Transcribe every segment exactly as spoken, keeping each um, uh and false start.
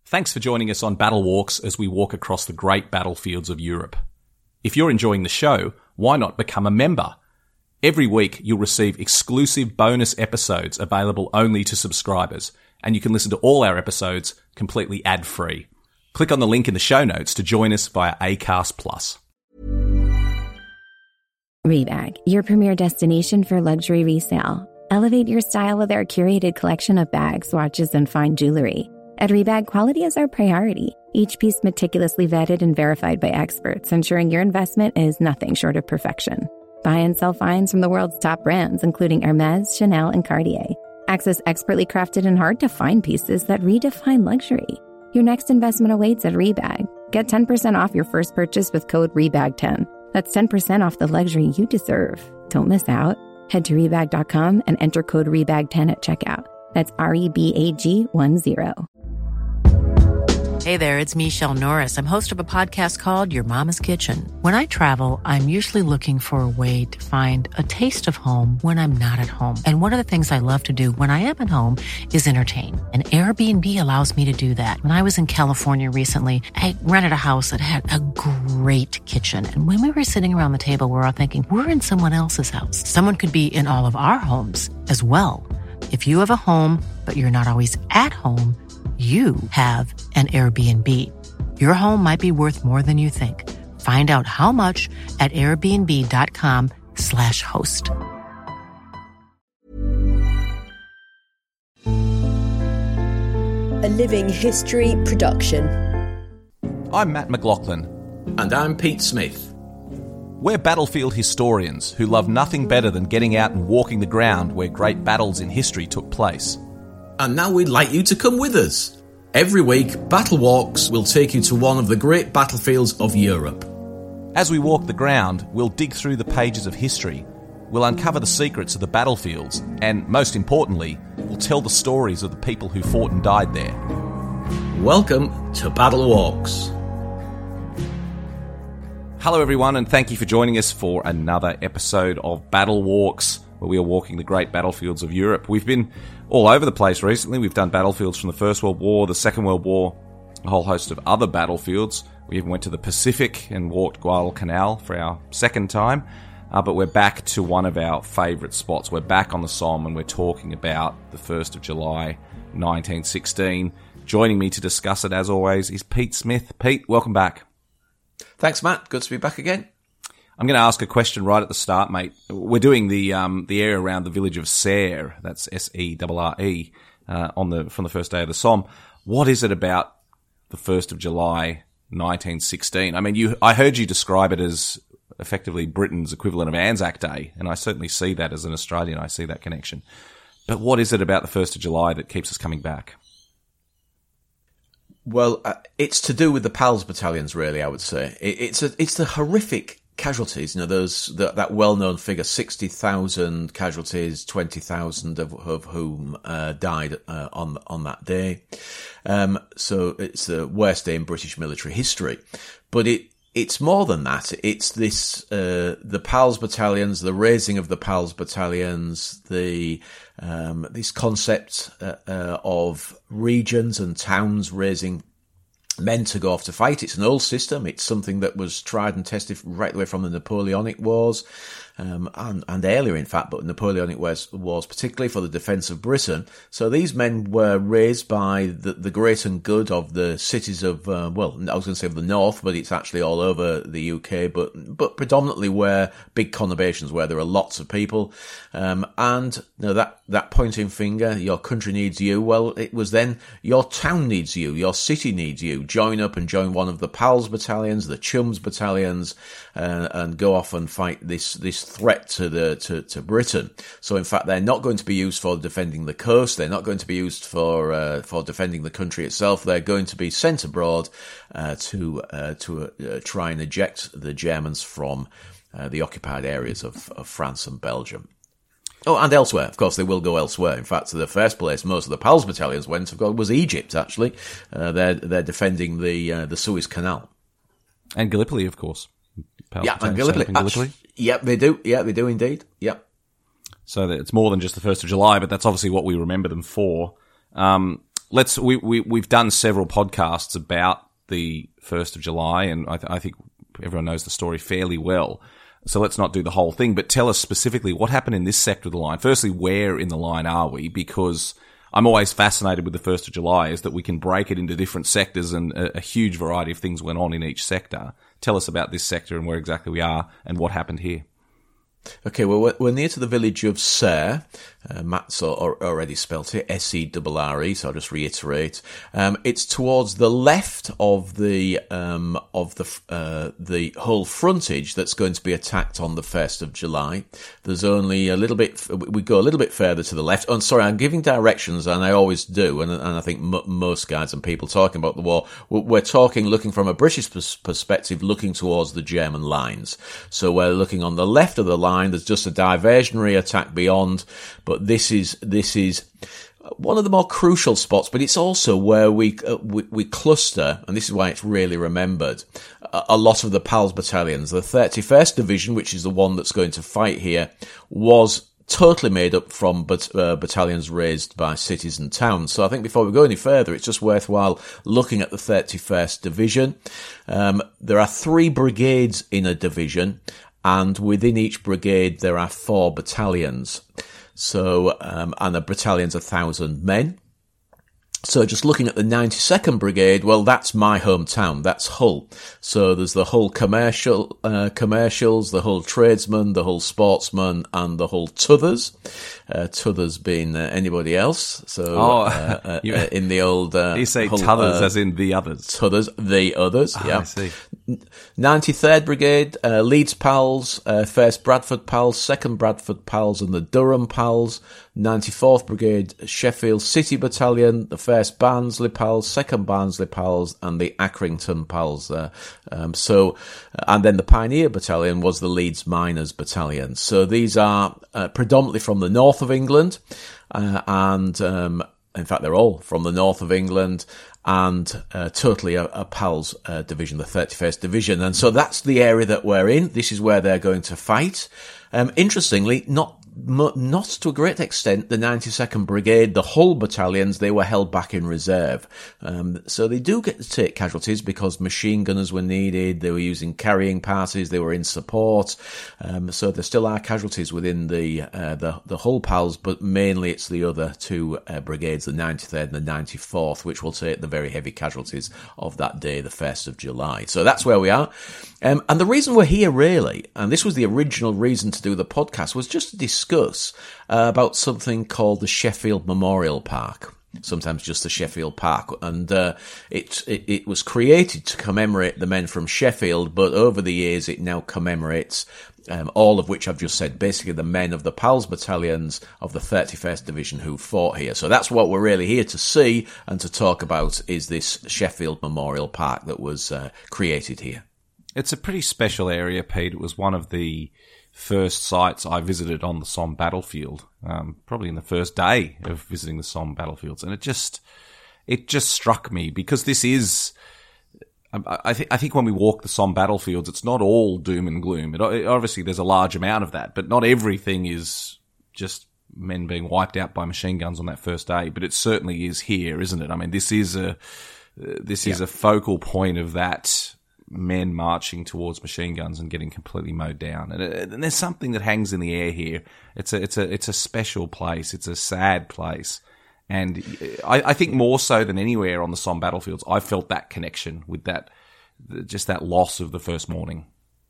Thanks for joining us on Battle Walks as we walk across the great battlefields of Europe. If you're enjoying the show, why not become a member? Every week you'll receive exclusive bonus episodes available only to subscribers, and you can listen to all our episodes completely ad-free. Click on the link in the show notes to join us via Acast Plus. Rebag, your premier destination for luxury resale. Elevate your style with our curated collection of bags, watches, and fine jewelry. At Rebag, quality is our priority. Each piece meticulously vetted and verified by experts, ensuring your investment is nothing short of perfection. Buy and sell finds from the world's top brands, including Hermes, Chanel, and Cartier. Access expertly crafted and hard-to-find pieces that redefine luxury. Your next investment awaits at Rebag. Get ten percent off your first purchase with code rebag ten. That's ten percent off the luxury you deserve. Don't miss out. Head to rebag dot com and enter code rebag ten at checkout. That's R E B A G one zero. Hey there, it's Michelle Norris. I'm host of a podcast called Your Mama's Kitchen. When I travel, I'm usually looking for a way to find a taste of home when I'm not at home. And one of the things I love to do when I am at home is entertain. And Airbnb allows me to do that. When I was in California recently, I rented a house that had a great kitchen. And when we were sitting around the table, we were all thinking, we're in someone else's house. Someone could be in all of our homes as well. If you have a home, but you're not always at home, you have an Airbnb. Your home might be worth more than you think. Find out how much at airbnb.com slash host. A Living History production. I'm Matt McLaughlin. And I'm Pete Smith. We're battlefield historians who love nothing better than getting out and walking the ground where great battles in history took place. And now we'd like you to come with us. Every week, Battle Walks will take you to one of the great battlefields of Europe. As we walk the ground, we'll dig through the pages of history, we'll uncover the secrets of the battlefields, and most importantly, we'll tell the stories of the people who fought and died there. Welcome to Battle Walks. Hello everyone, and thank you for joining us for another episode of Battle Walks, where we are walking the great battlefields of Europe. We've been all over the place recently. We've done battlefields from the First World War, the Second World War, a whole host of other battlefields. We even went to the Pacific and walked Guadalcanal for our second time. Uh, but we're back to one of our favourite spots. We're back on the Somme and we're talking about the first of July, nineteen sixteen. Joining me to discuss it, as always, is Pete Smith. Pete, welcome back. Thanks, Matt. Good to be back again. I'm going to ask a question right at the start, mate. We're doing the um, the area around the village of Serres, that's S E R R E, uh, on the from the first day of the Somme. What is it about the first of July, nineteen sixteen? I mean, you I heard you describe it as effectively Britain's equivalent of Anzac Day, and I certainly see that as an Australian. I see that connection. But what is it about the first of July that keeps us coming back? Well, uh, it's to do with the PALS battalions, really, I would say. It, it's a, it's the horrific casualties, you know, those, that, that well-known figure, sixty thousand casualties, twenty thousand of, of whom, uh, died, uh, on, on that day. Um, so it's the worst day in British military history. But it, it's more than that. It's this, uh, the PALS battalions, the raising of the PALS battalions, the, um, this concept, uh, uh, of regions and towns raising men to go off to fight. It's an old system. It's something that was tried and tested right away from the Napoleonic Wars, um, and, and earlier, in fact, but Napoleonic Wars, wars particularly for the defence of Britain. So these men were raised by the, the great and good of the cities of, uh, well, I was going to say of the north, but it's actually all over the U K, but, but predominantly where big conurbations, where there are lots of people. Um, and, you know, that, that pointing finger, your country needs you. Well, it was then your town needs you, your city needs you. Join up and join one of the PALS battalions, the Chums battalions, uh, and go off and fight this, this threat to the, to, to Britain. So in fact, they're not going to be used for defending the coast. They're not going to be used for, uh, for defending the country itself. They're going to be sent abroad, uh, to, uh, to, uh, try and eject the Germans from, uh, the occupied areas of, of France and Belgium. Oh, and elsewhere. Of course, they will go elsewhere. In fact, to the first place most of the PALS battalions went, of course, was Egypt, actually. Uh, they're, they're defending the, uh, the Suez Canal. And Gallipoli, of course. PALS yeah, and Gallipoli. Gallipoli. Yep, they do. Yeah, they do indeed. Yep. So it's more than just the first of July, but that's obviously what we remember them for. Um, let's we, we we've done several podcasts about the first of July, and I, th- I think everyone knows the story fairly well. So let's not do the whole thing, but tell us specifically what happened in this sector of the line. Firstly, where in the line are we? Because I'm always fascinated with the first of July is that we can break it into different sectors, and a, a huge variety of things went on in each sector. Tell us about this sector and where exactly we are and what happened here. Okay, well, we're, we're near to the village of Serres. Uh, Matt's already spelt it, S E R R E, so I'll just reiterate. Um, it's towards the left of the um, of the uh, the whole frontage that's going to be attacked on the first of July. There's only a little bit, we go a little bit further to the left. Oh, sorry, I'm giving directions, and I always do, and, and I think m- most guides and people talking about the war, we're talking, looking from a British pers- perspective, looking towards the German lines. So we're looking on the left of the line, there's just a diversionary attack beyond, but this is this is one of the more crucial spots, but it's also where we, uh, we we cluster, and this is why it's really remembered, a, a lot of the Pals battalions. The thirty-first Division, which is the one that's going to fight here, was totally made up from but, uh, battalions raised by cities and towns. So I think before we go any further, it's just worthwhile looking at the thirty-first Division. Um, there are three brigades in a division, and within each brigade there are four battalions. So, um, and a battalion's a thousand men. So just looking at the ninety-second Brigade, well, that's my hometown. That's Hull. So there's the Hull commercial, uh, commercials, the Hull tradesmen, the Hull sportsmen, and the Hull Tuthers. Uh, Tuthers being uh, anybody else. So, oh, uh, uh, you, uh, in the old, uh, you say Hull, Tuthers uh, as in the others. Tuthers, the others, oh, yeah. I see. ninety-third Brigade, uh, Leeds Pals, uh, first Bradford Pals, second Bradford Pals, and the Durham Pals. ninety-fourth Brigade, Sheffield City Battalion, the first Barnsley Pals, second Barnsley Pals, and the Accrington Pals there. Um, so, and then the Pioneer Battalion was the Leeds Miners Battalion. So these are uh, predominantly from the north of England, uh, and um, in fact they're all from the north of England, and uh, totally a, a Pals uh, division, the thirty-first Division. And so that's the area that we're in. This is where they're going to fight. Um, interestingly, not not to a great extent, the ninety-second Brigade, the Hull battalions, they were held back in reserve. Um, so they do get to take casualties because machine gunners were needed, they were using carrying parties, they were in support. Um, so there still are casualties within the, uh, the, the Hull Pals, but mainly it's the other two uh, brigades, the ninety-third and the ninety-fourth, which will take the very heavy casualties of that day, the first of July. So that's where we are. Um, and the reason we're here really, and this was the original reason to do the podcast, was just to discuss uh, about something called the Sheffield Memorial Park, sometimes just the Sheffield Park. And uh, it, it it was created to commemorate the men from Sheffield, but over the years it now commemorates um, all of which I've just said, basically the men of the Pals battalions of the thirty-first Division who fought here. So that's what we're really here to see and to talk about, is this Sheffield Memorial Park that was uh, created here. It's a pretty special area, Pete. It was one of the first sites I visited on the Somme battlefield, um, probably in the first day of visiting the Somme battlefields. And it just, it just struck me because this is, I, th- I think when we walk the Somme battlefields, it's not all doom and gloom. It, it, obviously there's a large amount of that, but not everything is just men being wiped out by machine guns on that first day. But it certainly is here, isn't it? I mean, this is a, uh, this is yeah. a focal point of that, men marching towards machine guns and getting completely mowed down. And, and there's something that hangs in the air here. It's a, it's a, it's a special place. It's a sad place. And I, I think more so than anywhere on the Somme battlefields, I felt that connection with that, just that loss of the first morning.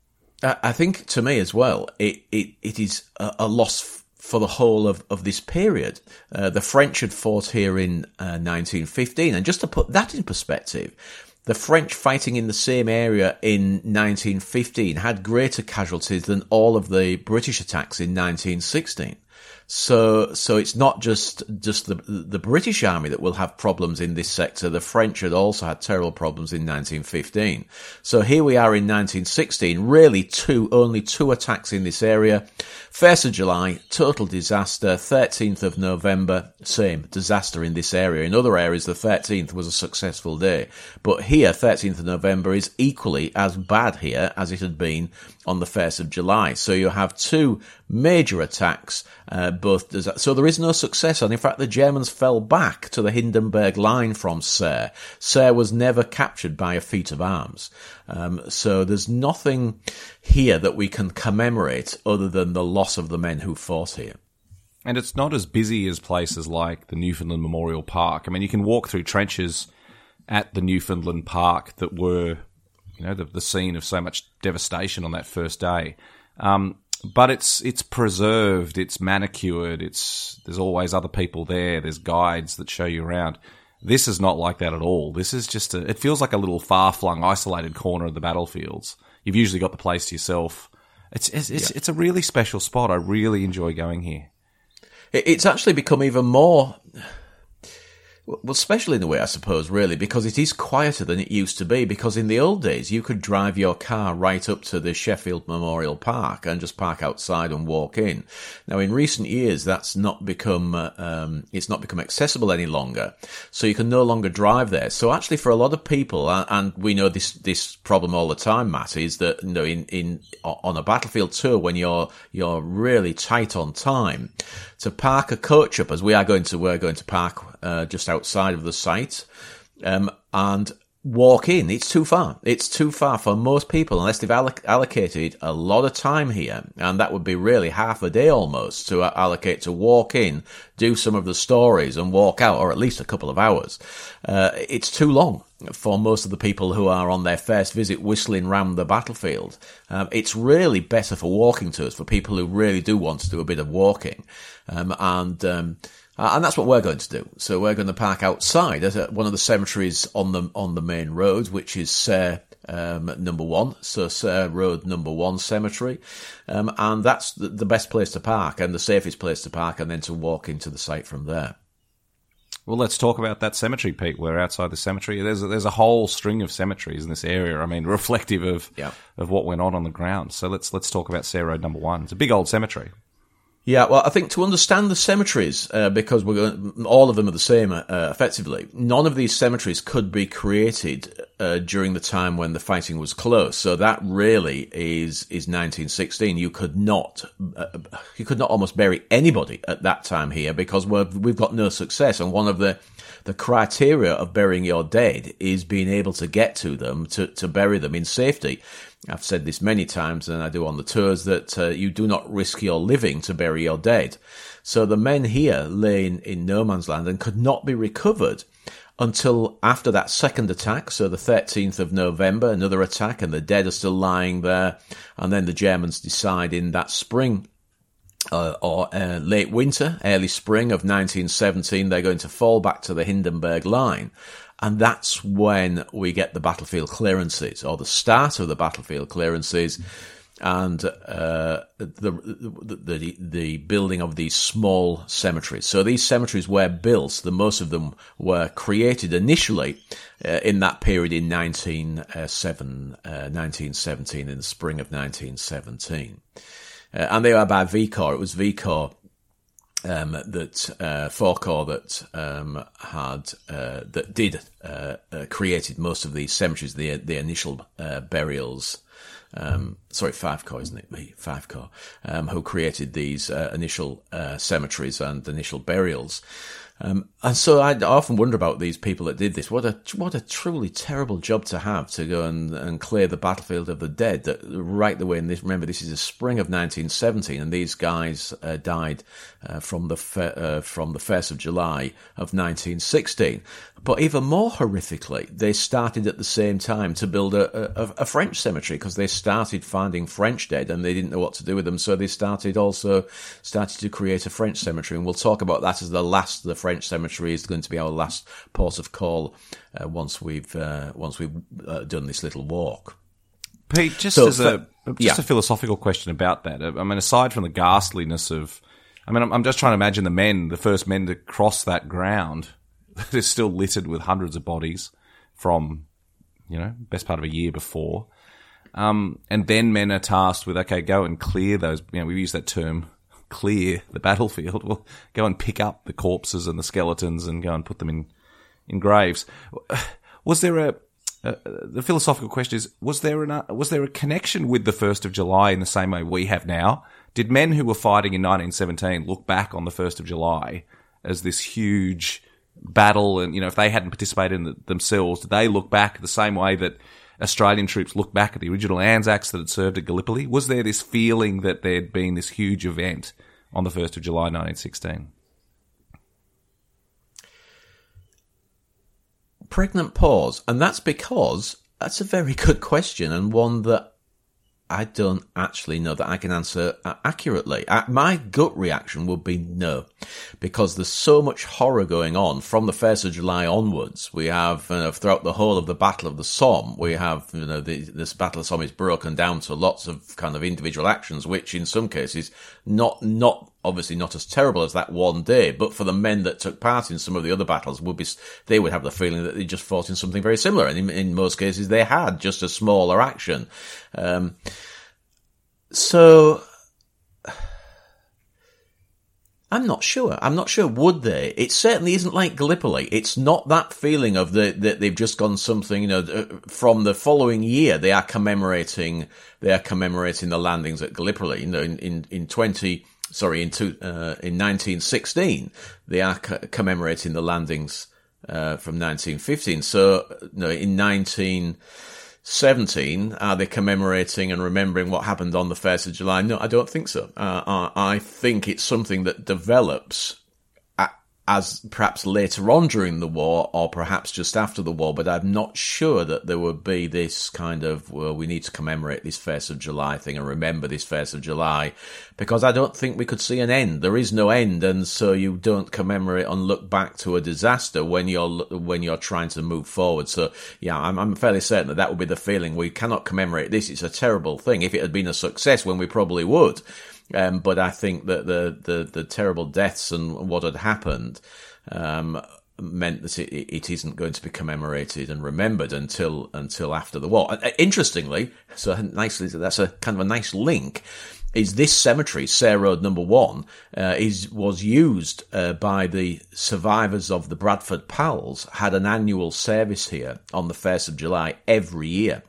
I think to me as well, it, it, it is a, a loss f- for the whole of, of this period. Uh, the French had fought here in uh, nineteen fifteen. And just to put that in perspective, the French fighting in the same area in nineteen fifteen had greater casualties than all of the British attacks in nineteen sixteen. So, so it's not just, just the, the British army that will have problems in this sector. The French had also had terrible problems in nineteen fifteen. So here we are in nineteen sixteen, really two, only two attacks in this area. first of July, total disaster. thirteenth of November, same disaster in this area. In other areas, the thirteenth was a successful day. But here, thirteenth of November is equally as bad here as it had been on the first of July. So you have two major attacks, uh, both does that. So there is no successor. And in fact, the Germans fell back to the Hindenburg line from Sayre. Sayre was never captured by a feat of arms. Um, so there's nothing here that we can commemorate other than the loss of the men who fought here. And it's not as busy as places like the Newfoundland Memorial Park. I mean, you can walk through trenches at the Newfoundland Park that were, you know, the, the scene of so much devastation on that first day. Um, but it's it's preserved, it's manicured, it's there's always other people there, there's guides that show you around. This is not like that at all. This is just a, it feels like a little far-flung, isolated corner of the battlefields. You've usually got the place to yourself. It's it's it's, yeah. it's a really special spot. I really enjoy going here. It's actually become even more, well, special in a way, I suppose, really, because it is quieter than it used to be. Because in the old days, you could drive your car right up to the Sheffield Memorial Park and just park outside and walk in. Now, in recent years, that's not become, uh, um, it's not become accessible any longer. So you can no longer drive there. So actually, for a lot of people, and we know this this problem all the time, Matt, is that, you know, in in on a battlefield tour, when you're you're really tight on time, to park a coach up, as we are going to, we're going to park uh, just outside of the site, um, and walk in. It's too far. It's too far for most people, unless they've alloc- allocated a lot of time here, and that would be really half a day almost to uh, allocate to walk in, do some of the stories, and walk out, or at least a couple of hours. Uh, it's too long for most of the people who are on their first visit whistling round the battlefield. Um, it's really better for walking tours, for people who really do want to do a bit of walking. Um, and, um, and that's what we're going to do. So we're going to park outside at one of the cemeteries on the, on the main road, which is Sayre, um, number one. So Sayre Road number one cemetery. Um, and that's the, the best place to park and the safest place to park, and then to walk into the site from there. Well, let's talk about that cemetery, Pete. We're outside the cemetery. There's a, there's a whole string of cemeteries in this area. I mean, reflective of yeah. of what went on on the ground. So let's let's talk about Sayre Road number one. It's a big old cemetery. Yeah, well, I think to understand the cemeteries, uh, because we're going, all of them are the same, uh, effectively, none of these cemeteries could be created uh, during the time when the fighting was close. So that really is is nineteen sixteen. You could not, uh, you could not almost bury anybody at that time here, because we're, we've got no success. And one of the the criteria of burying your dead is being able to get to them, to, to bury them in safety. I've said this many times, and I do on the tours, that uh, you do not risk your living to bury your dead. So the men here lay in, in no man's land and could not be recovered until after that second attack. So the thirteenth of November, another attack, and the dead are still lying there. And then the Germans decide in that spring uh, or uh, late winter, early spring of nineteen seventeen, they're going to fall back to the Hindenburg line. And that's when we get the battlefield clearances, or the start of the battlefield clearances, and uh, the, the the the building of these small cemeteries. So these cemeteries were built. The most of them were created initially uh, in that period in nineteen seventeen, in the spring of nineteen seventeen, uh, and they were by V Corps. It was V Corps. Um, that, uh, four Corps that, um, had, uh, that did, uh, uh, created most of these cemeteries, the, the initial, uh, burials, um, sorry, five Corps, isn't it? Me, five Corps, um, who created these, uh, initial, uh, cemeteries and initial burials. Um, and so I often wonder about these people that did this. What a, what a truly terrible job to have, to go and, and clear the battlefield of the dead that right the way in this. Remember, this is the spring of nineteen seventeen, and these guys, uh, died, uh, from the, fe- uh, from the first of July of nineteen sixteen. But even more horrifically, they started at the same time to build a, a, a French cemetery, because they started finding French dead and they didn't know what to do with them. So they started also started to create a French cemetery. And we'll talk about that as the last, the French cemetery is going to be our last port of call, uh, once we've, uh, once we've uh, done this little walk. Pete, just so, as a, just yeah. a philosophical question about that. I mean, aside from the ghastliness of, I mean, I'm, I'm just trying to imagine the men, the first men to cross that ground. It's still littered with hundreds of bodies from, you know, best part of a year before. Um, and then men are tasked with, okay, go and clear those, you know, we use that term, clear the battlefield. Well, go and pick up the corpses and the skeletons and go and put them in, in graves. Was there a, uh, the philosophical question is: was there an, uh, was there a connection with the first of July in the same way we have now? Did men who were fighting in nineteen seventeen look back on the first of July as this huge battle, and you know, if they hadn't participated in it themselves, did they look back the same way that Australian troops looked back at the original Anzacs that had served at Gallipoli? Was there this feeling that there'd been this huge event on the first of July nineteen sixteen? Pregnant pause, and that's because that's a very good question, and one that I don't actually know that I can answer accurately. My gut reaction would be no, because there's so much horror going on from the first of July onwards. We have, you know, throughout the whole of the Battle of the Somme, we have, you know, the, this Battle of the Somme is broken down to lots of kind of individual actions, which in some cases, not, not, obviously not as terrible as that one day, but for the men that took part in some of the other battles, would be, they would have the feeling that they just fought in something very similar. And in, in most cases, they had just a smaller action. Um, so, I'm not sure. I'm not sure. Would they? It certainly isn't like Gallipoli. It's not that feeling of the, that they've just gone something, you know, from the following year. They are commemorating, they are commemorating the landings at Gallipoli. You know, in, in, in twenty, sorry, in two, uh, in nineteen sixteen, they are co- commemorating the landings, uh, from nineteen fifteen. So, you know, in nineteen seventeen, are they commemorating and remembering what happened on the first of July? No, I don't think so. Uh, I, I think it's something that develops as perhaps later on during the war, or perhaps just after the war, but I'm not sure that there would be this kind of, well, we need to commemorate this first of July thing and remember this first of July, because I don't think we could see an end. There is no end, and so you don't commemorate and look back to a disaster when you're when you're trying to move forward. So, yeah, I'm, I'm fairly certain that that would be the feeling. We cannot commemorate this. It's a terrible thing. If it had been a success, when we probably would. Um, but I think that the, the, the terrible deaths and what had happened um, meant that it, it isn't going to be commemorated and remembered until until after the war. Interestingly, so nicely, that's a kind of a nice link. Is this cemetery, Sayre Road Number One, uh, is was used uh, by the survivors of the Bradford Pals, had an annual service here on the first of July every year.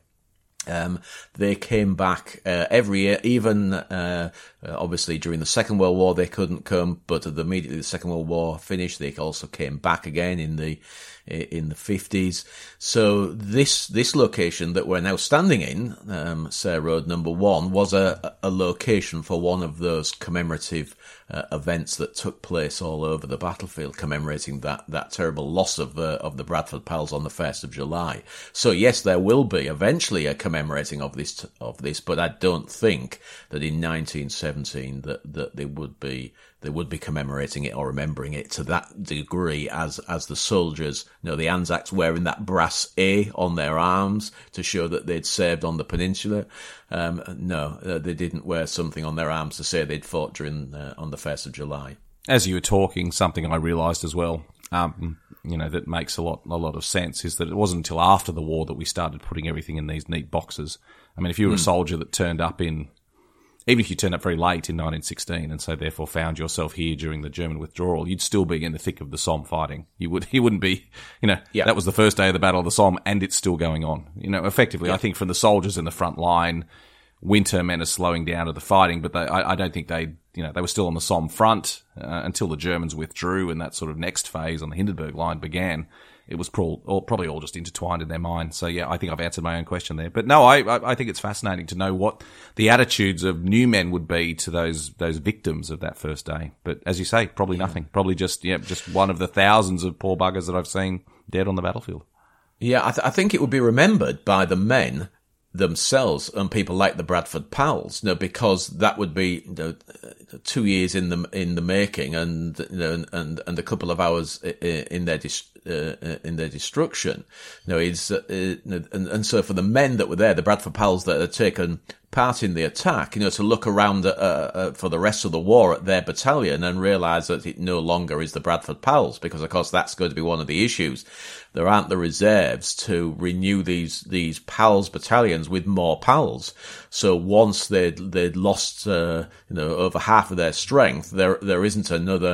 Um, they came back uh, every year, even uh, uh, obviously during the Second World War they couldn't come, but immediately the Second World War finished, they also came back again in the in the fifties. So this this location that we're now standing in, um, Sayre Road Number One, was a, a location for one of those commemorative uh, events that took place all over the battlefield, commemorating that that terrible loss of uh, of the Bradford Pals on the first of July. So yes, there will be eventually a commemorating of this of this, but I don't think that in nineteen seventeen that that they would be they would be commemorating it or remembering it to that degree as as the soldiers, you know, the Anzacs wearing that brass A on their arms to show that they'd served on the peninsula. Um, no, uh, they didn't wear something on their arms to say they'd fought during uh, on the first of July. As you were talking, something I realised as well, um, you know, that makes a lot a lot of sense, is that it wasn't until after the war that we started putting everything in these neat boxes. I mean, if you were mm. a soldier that turned up in, even if you turned up very late in nineteen sixteen and so therefore found yourself here during the German withdrawal, you'd still be in the thick of the Somme fighting. You would, you wouldn't be, you know, yeah. that was the first day of the Battle of the Somme and it's still going on. You know, effectively, yeah. I think from the soldiers in the front line, winter meant a slowing down of the fighting, but they, I, I don't think they, you know, they were still on the Somme front uh, until the Germans withdrew and that sort of next phase on the Hindenburg line began. It was pro- all, probably all just intertwined in their mind. So, yeah, I think I've answered my own question there. But no, I, I, I think it's fascinating to know what the attitudes of new men would be to those those victims of that first day. But as you say, probably yeah. nothing. Probably just yeah, just one of the thousands of poor buggers that I've seen dead on the battlefield. Yeah, I, th- I think it would be remembered by the men themselves and people like the Bradford Pals, you know, because that would be, you know, two years in the in the making, and you know, and and a couple of hours in their dis, uh, in their destruction. You know, it's uh, and and so for the men that were there, the Bradford Pals that had taken part in the attack, you know, to look around uh, uh, for the rest of the war at their battalion and realise that it no longer is the Bradford Pals, because of course that's going to be one of the issues. There aren't the reserves to renew these these Pals battalions with more Pals. So once they'd they'd lost uh, you know over half of their strength, there there isn't another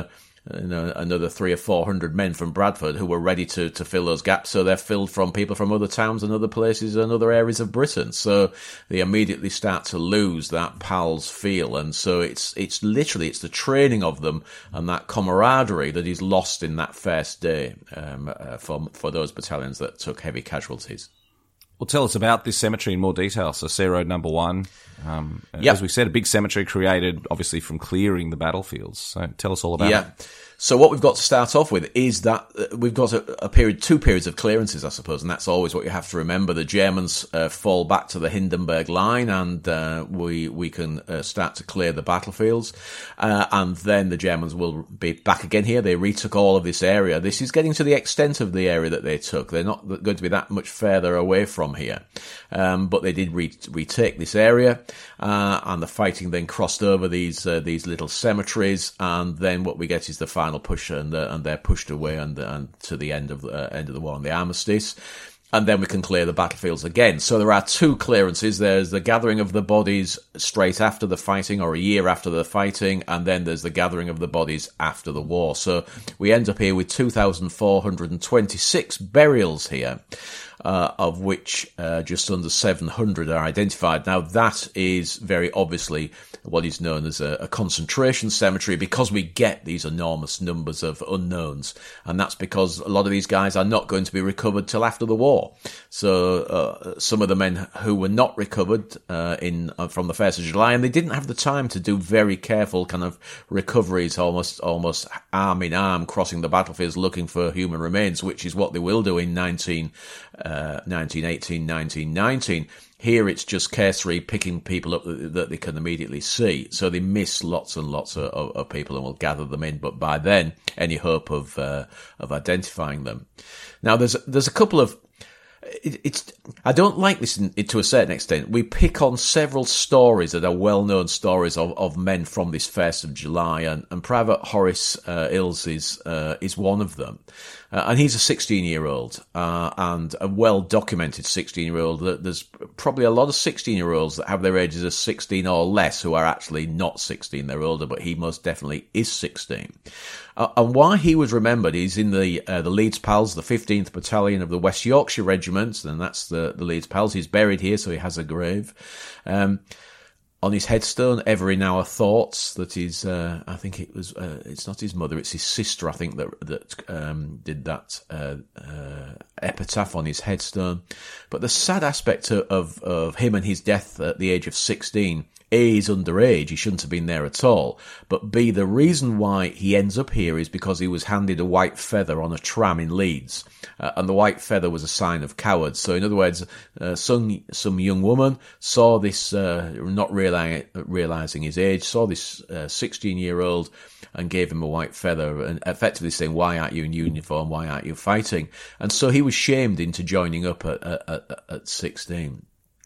you know, another three or four hundred men from Bradford who were ready to, to fill those gaps. So they're filled from people from other towns and other places and other areas of Britain. So they immediately start to lose that pals feel. And so it's it's literally, it's the training of them and that camaraderie that is lost in that first day um, uh, for, for those battalions that took heavy casualties. Well, tell us about this cemetery in more detail. So, Sayre Road Number One, um, yep. as we said, a big cemetery created, obviously, from clearing the battlefields. So, tell us all about yeah. it. So what we've got to start off with is that uh, we've got a, a period, two periods of clearances, I suppose, and that's always what you have to remember. The Germans uh, fall back to the Hindenburg Line, and uh, we we can uh, start to clear the battlefields, uh, and then the Germans will be back again here. They retook all of this area. This is getting to the extent of the area that they took. They're not going to be that much further away from here, um, but they did re- retake this area, uh, and the fighting then crossed over these uh, these little cemeteries, and then what we get is the final push, and uh, and they're pushed away and, and to the end of the uh, end of the war and the armistice, and then we can clear the battlefields again. So there are two clearances. There's the gathering of the bodies straight after the fighting, or a year after the fighting, and then there's the gathering of the bodies after the war. So we end up here with two thousand four hundred twenty-six burials here, uh, of which uh, just under seven hundred are identified. Now that is very obviously what is known as a, a concentration cemetery, because we get these enormous numbers of unknowns, and that's because a lot of these guys are not going to be recovered till after the war. So uh, some of the men who were not recovered uh, in uh, from the first of July, and they didn't have the time to do very careful kind of recoveries, almost almost arm in arm, crossing the battlefields looking for human remains, which is what they will do in nineteen, uh, nineteen eighteen, nineteen nineteen. Here it's just cursory picking people up that, that they can immediately see. So they miss lots and lots of, of, of people and will gather them in. But by then, any hope of uh, of identifying them. Now, there's there's a couple of It, it's. I don't like this in, to a certain extent. We pick on several stories that are well-known stories of, of men from this first of July, and, and Private Horace uh, Ills is uh, is one of them, uh, and he's a sixteen-year-old uh, and a well-documented sixteen-year-old. There's probably a lot of sixteen-year-olds that have their ages as sixteen or less who are actually not sixteen; they're older, but he most definitely is sixteen. Uh, and why he was remembered, he's in the uh, the Leeds Pals, the fifteenth Battalion of the West Yorkshire Regiment, and that's the, the Leeds Pals. He's buried here, so he has a grave. Um, on his headstone, ever in our thoughts, that is, uh, I think it was, uh, it's not his mother, it's his sister, I think, that that um, did that uh, uh, epitaph on his headstone. But the sad aspect of, of, of him and his death at the age of sixteen, A, he's underage, he shouldn't have been there at all, but B, the reason why he ends up here is because he was handed a white feather on a tram in Leeds, uh, and the white feather was a sign of cowards. So in other words, uh, some some young woman saw this, uh, not realizing, realizing his age, saw this sixteen-year-old and gave him a white feather, and effectively saying, why aren't you in uniform, why aren't you fighting? And so he was shamed into joining up at, at, at sixteen.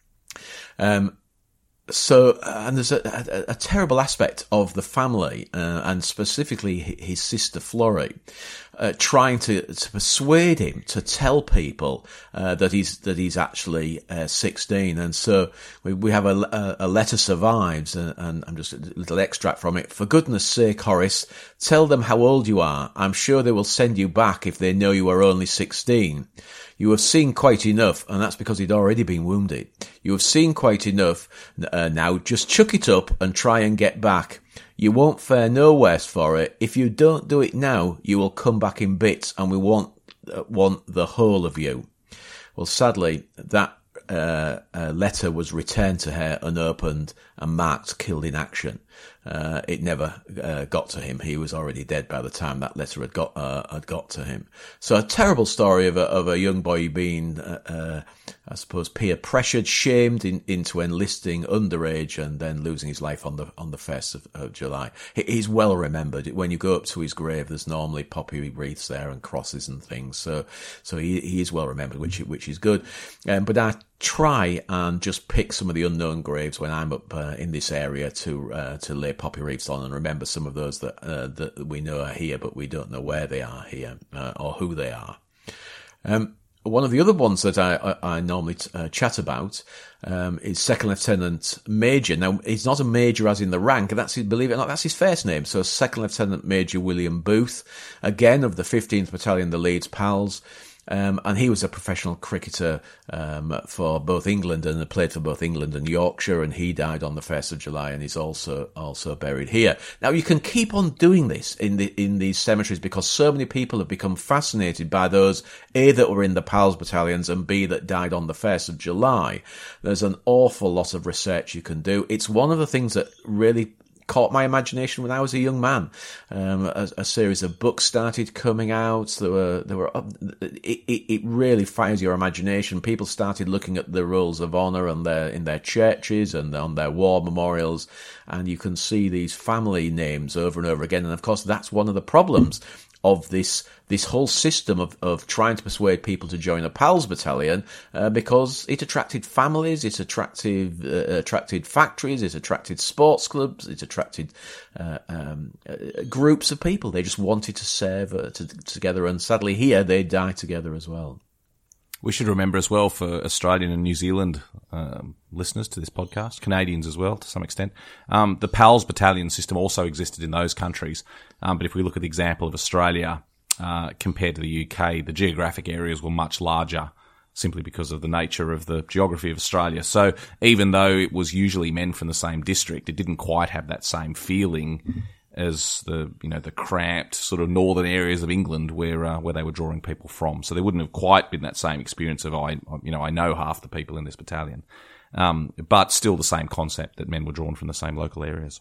Um, So, uh, and there's a, a, a terrible aspect of the family, uh, and specifically his sister Florrie, uh, trying to, to persuade him to tell people uh, that he's that he's actually uh, sixteen. And so we, we have a, a letter survives, and, and I'm just a little extract from it. For goodness sake, Horace, tell them how old you are. I'm sure they will send you back if they know you are only sixteen. You have seen quite enough, and that's because he'd already been wounded. You have seen quite enough. Uh, now just chuck it up and try and get back. You won't fare no worse for it. If you don't do it now, you will come back in bits, and we want uh, want the whole of you. Well, sadly, that uh, uh, letter was returned to her unopened and marked killed in action. Uh, it never uh, got to him. He was already dead by the time that letter had got uh, had got to him. So a terrible story of a, of a young boy being, uh, uh, I suppose, peer pressured, shamed in, into enlisting underage, and then losing his life on the on the first of, of July. He, he's well remembered. When you go up to his grave, there's normally poppy wreaths there and crosses and things. So so he he is well remembered, which which is good. Um, but I try and just pick some of the unknown graves when I'm up uh, in this area to uh, to lay poppy wreaths on, and remember some of those that uh, that we know are here, but we don't know where they are here uh, or who they are. Um, one of the other ones that I, I, I normally uh, chat about um, is Second Lieutenant Major. Now, he's not a major as in the rank, and that's his, believe it or not, that's his first name. So Second Lieutenant Major William Booth, again of the fifteenth Battalion, the Leeds Pals. Um, and he was a professional cricketer um, for both England and played for both England and Yorkshire, and he died on the first of July, and he's also also buried here. Now, you can keep on doing this in the in these cemeteries because so many people have become fascinated by those, A, that were in the Pals battalions, and B, that died on the first of July. There's an awful lot of research you can do. It's one of the things that really caught my imagination when I was a young man. Um, a, a series of books started coming out. There were, there were. It, it, it really fires your imagination. People started looking at the rules of honour and their in their churches and on their war memorials, and you can see these family names over and over again. And of course, that's one of the problems of this this whole system of, of trying to persuade people to join a Pals battalion, uh, because it attracted families, it attracted uh, attracted factories, it attracted sports clubs, it attracted uh, um, uh, groups of people. They just wanted to serve uh, to, together, and sadly here they die together as well. We should remember as well for Australian and New Zealand um, listeners to this podcast, Canadians as well to some extent, um, the Pals battalion system also existed in those countries. Um, but if we look at the example of Australia uh, compared to the U K, the geographic areas were much larger simply because of the nature of the geography of Australia. So even though it was usually men from the same district, it didn't quite have that same feeling as the, you know, the cramped sort of northern areas of England where, uh, where they were drawing people from. So there wouldn't have quite been that same experience of, I, you know, I know half the people in this battalion. Um, but still the same concept that men were drawn from the same local areas.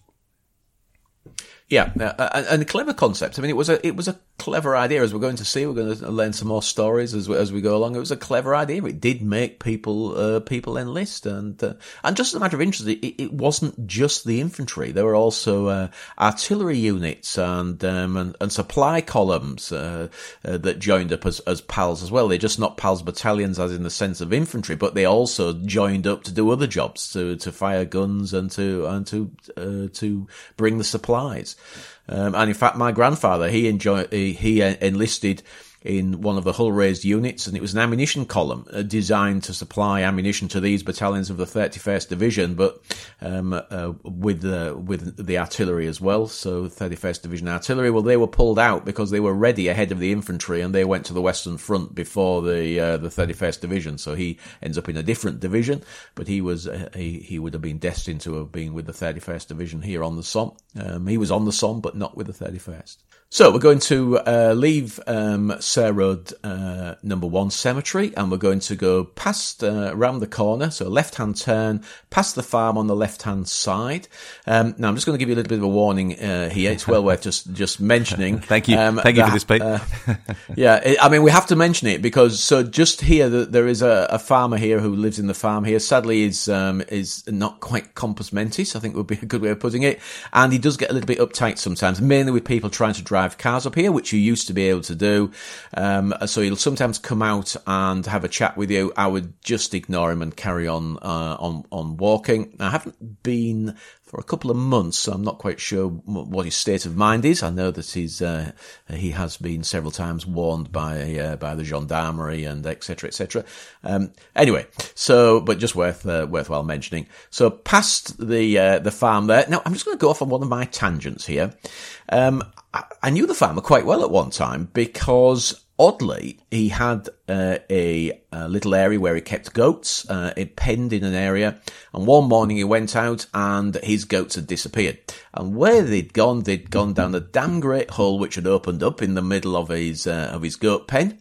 Yeah, uh, and a clever concept. I mean, it was a it was a clever idea. As we're going to see, we're going to learn some more stories as we, as we go along. It was a clever idea. It did make people uh, people enlist, and uh, and just as a matter of interest, it, it wasn't just the infantry. There were also uh, artillery units and, um, and and supply columns uh, uh, that joined up as as Pals as well. They're just not Pals battalions as in the sense of infantry, but they also joined up to do other jobs, to to fire guns and to and to uh, to bring the supplies. Um, and in fact, my grandfather, he enjoyed, he, he enlisted in one of the hull-raised units, and it was an ammunition column uh, designed to supply ammunition to these battalions of the thirty-first Division, but um, uh, with the with the artillery as well. So thirty-first Division artillery, well, they were pulled out because they were ready ahead of the infantry, and they went to the Western Front before the uh, the thirty-first Division. So he ends up in a different division, but he was uh, he, he would have been destined to have been with the thirty-first Division here on the Somme. Um, he was on the Somme, but not with the thirty-first. So we're going to uh, leave um, Sayre Road uh, number one cemetery, and we're going to go past uh, around the corner, so left-hand turn, past the farm on the left-hand side. Um, now I'm just going to give you a little bit of a warning uh, here. It's well worth just just mentioning. Thank you, um, thank you that, for this, Pete. uh, yeah, it, I mean we have to mention it because so just here there is a, a farmer here who lives in the farm here. Sadly, is um, is not quite compos mentis, I think would be a good way of putting it, and he does get a little bit uptight sometimes, mainly with people trying to drive cars up here, which you used to be able to do. Um, so he'll sometimes come out and have a chat with you. I would just ignore him and carry on uh, on on walking. I haven't been for a couple of months, so I'm not quite sure what his state of mind is. I know that he's uh, he has been several times warned by uh, by the gendarmerie and et cetera, et cetera. Um, anyway, so but just worth uh, worthwhile mentioning. So past the uh, the farm there. Now I'm just going to go off on one of my tangents here. Um, I, I knew the farmer quite well at one time because, oddly, he had uh, a, a little area where he kept goats. Uh, it penned in an area, and one morning he went out and his goats had disappeared. And where they'd gone, they'd gone down a damn great hole which had opened up in the middle of his uh, of his goat pen,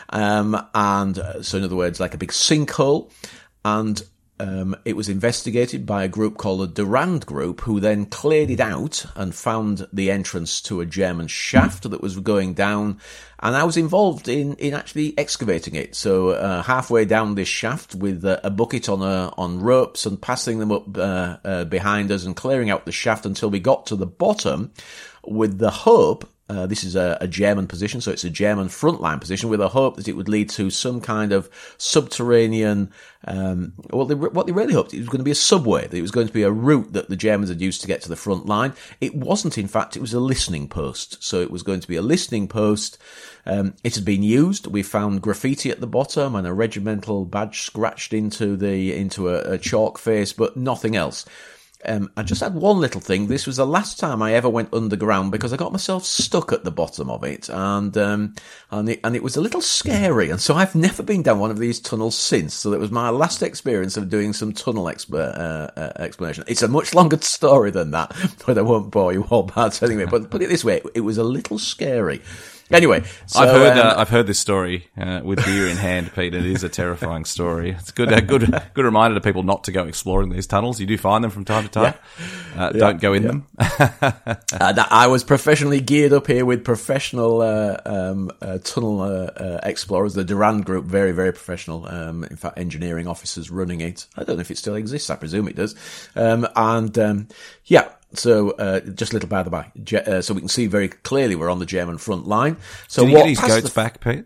um, and uh, so in other words, like a big sinkhole, and. Um, it was investigated by a group called the Durand Group, who then cleared it out and found the entrance to a German shaft that was going down. And I was involved in, in actually excavating it. So uh, halfway down this shaft with uh, a bucket on a, on ropes and passing them up uh, uh, behind us and clearing out the shaft until we got to the bottom, with the hope Uh, this is a, a German position, so it's a German frontline position with a hope that it would lead to some kind of subterranean, um, well, they, what they really hoped, it was going to be a subway, that it was going to be a route that the Germans had used to get to the front line. It wasn't, in fact, it was a listening post. So it was going to be a listening post. Um, it had been used. We found graffiti at the bottom and a regimental badge scratched into the, into a, a chalk face, but nothing else. Um, I just had one little thing. This was the last time I ever went underground because I got myself stuck at the bottom of it, and um, and it, and it was a little scary. And so I've never been down one of these tunnels since. So that was my last experience of doing some tunnel exp- uh, uh, exploration. It's a much longer story than that, but I won't bore you all by telling it. But put it this way, it was a little scary. Anyway, so, I've heard um, uh, I've heard this story uh, with beer in hand, Pete. It is a terrifying story. It's good, a good, good reminder to people not to go exploring these tunnels. You do find them from time to time. Yeah. Uh, yeah, don't go in yeah. them. uh, I was professionally geared up here with professional uh, um, uh, tunnel uh, uh, explorers. The Durand Group, very, very professional. Um, in fact, engineering officers running it. I don't know if it still exists. I presume it does. Um, and um, yeah. So, uh, just a little by the by. Je- uh, so we can see very clearly we're on the German front line. So did he what get his goats the... back, Pete?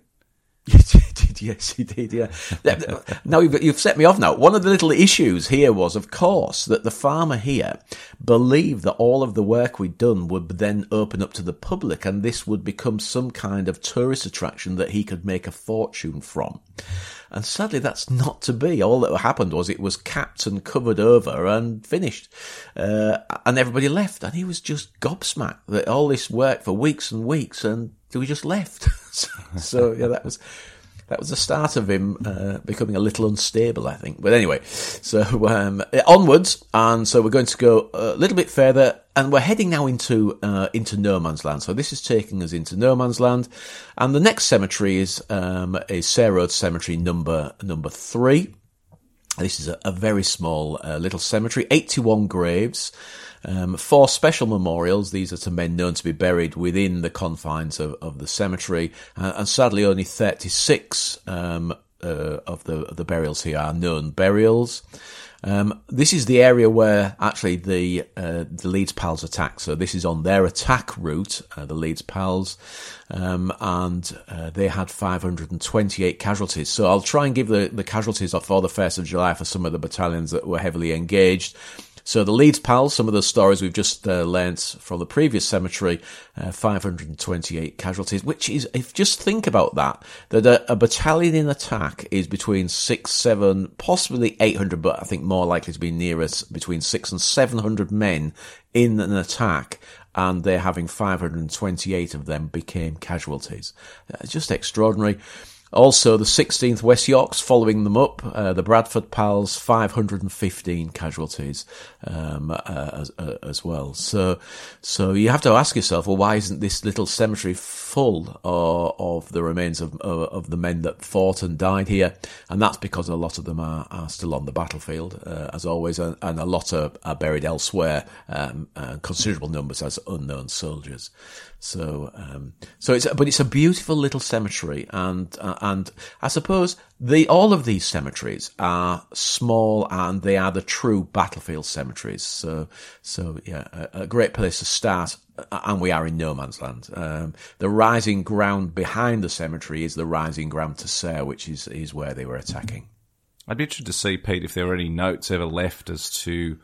Yes, he did, yeah. Now, you've, you've set me off now. One of the little issues here was, of course, that the farmer here believed that all of the work we'd done would then open up to the public, and this would become some kind of tourist attraction that he could make a fortune from. And sadly, that's not to be. All that happened was it was capped and covered over and finished. Uh, and everybody left. And he was just gobsmacked that all this work for weeks and weeks, and we just left. so, so, yeah, that was... That was the start of him uh, becoming a little unstable, I think. But anyway, so um, onwards, and so we're going to go a little bit further, and we're heading now into uh, into no man's land. So this is taking us into no man's land, and the next cemetery is um, is Sayre Road Cemetery number number three. This is a, a very small uh, little cemetery, eighty-one graves. Um, four special memorials. These are to men known to be buried within the confines of, of the cemetery, uh, and sadly only thirty-six um, uh, of the of the burials here are known burials. Um, this is the area where actually the uh, the Leeds Pals attack. So this is on their attack route, uh, the Leeds Pals, um, and uh, they had five hundred twenty-eight casualties. So I'll try and give the, the casualties for the first of July for some of the battalions that were heavily engaged. So the Leeds Pals, some of the stories we've just uh, learnt from the previous cemetery, uh, five hundred twenty-eight casualties, which is, if just think about that, that a, a battalion in attack is between six, seven, possibly eight hundred, but I think more likely to be nearer between six and seven hundred men in an attack, and they're having five hundred twenty-eight of them became casualties. Uh, just extraordinary. Also, the sixteenth West Yorks following them up, uh, the Bradford Pals, five hundred fifteen casualties um, uh, as, uh, as well. So, so you have to ask yourself, well, why isn't this little cemetery full uh, of the remains of, of of the men that fought and died here? And that's because a lot of them are, are still on the battlefield, uh, as always, and, and a lot are, are buried elsewhere, um, uh, considerable numbers as unknown soldiers. So, um, so it's, but it's a beautiful little cemetery, and, uh, and I suppose the, all of these cemeteries are small, and they are the true battlefield cemeteries. So, so yeah, a, a great place to start, and we are in no man's land. Um, the rising ground behind the cemetery is the rising ground to Sayre, which is, is where they were attacking. I'd be interested to see, Pete, if there were any notes ever left as to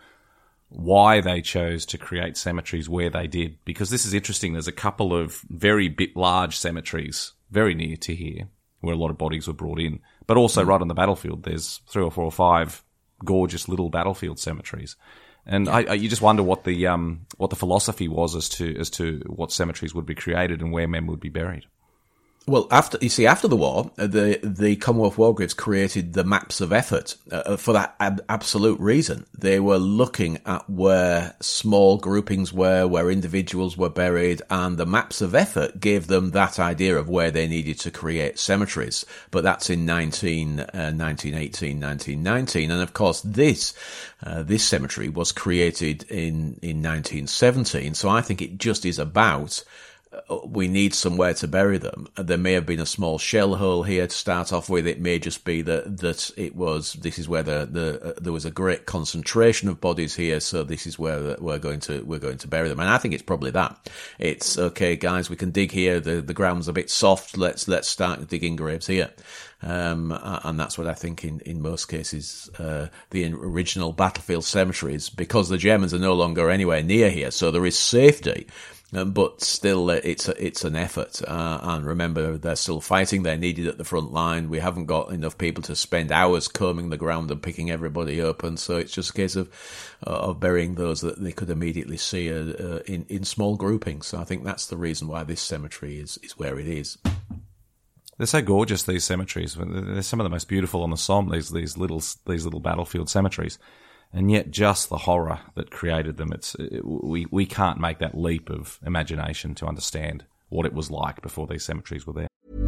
why they chose to create cemeteries where they did, because this is interesting. There's a couple of very big, large cemeteries very near to here where a lot of bodies were brought in, but also right on the battlefield, there's three or four or five gorgeous little battlefield cemeteries. And I, I, you just wonder what the um, what the philosophy was as to as to what cemeteries would be created and where men would be buried. Well, after you see, after the war, the the Commonwealth War Graves created the maps of effort uh, for that ab- absolute reason. They were looking at where small groupings were, where individuals were buried, and the maps of effort gave them that idea of where they needed to create cemeteries. But that's in nineteen, uh, nineteen eighteen, nineteen nineteen, and of course this uh, this cemetery was created in in nineteen seventeen. So I think it just is about we need somewhere to bury them. There may have been a small shell hole here to start off with. It may just be that that it was. This is where the, the uh, there was a great concentration of bodies here, so this is where we're going to we're going to bury them. And I think it's probably that. It's okay, guys. We can dig here. The the ground's a bit soft. Let's let's start digging graves here. Um, and that's what I think in, in most cases, uh, the original battlefield cemeteries, because the Germans are no longer anywhere near here, so there is safety. Um, but still, uh, it's a, it's an effort. Uh, and remember, they're still fighting. They're needed at the front line. We haven't got enough people to spend hours combing the ground and picking everybody up. And so it's just a case of uh, of burying those that they could immediately see uh, uh, in, in small groupings. So I think that's the reason why this cemetery is, is where it is. They're so gorgeous, these cemeteries. They're some of the most beautiful on the Somme, these these little these little battlefield cemeteries. And yet just the horror that created them, it's it, we, we can't make that leap of imagination to understand what it was like before these cemeteries were there.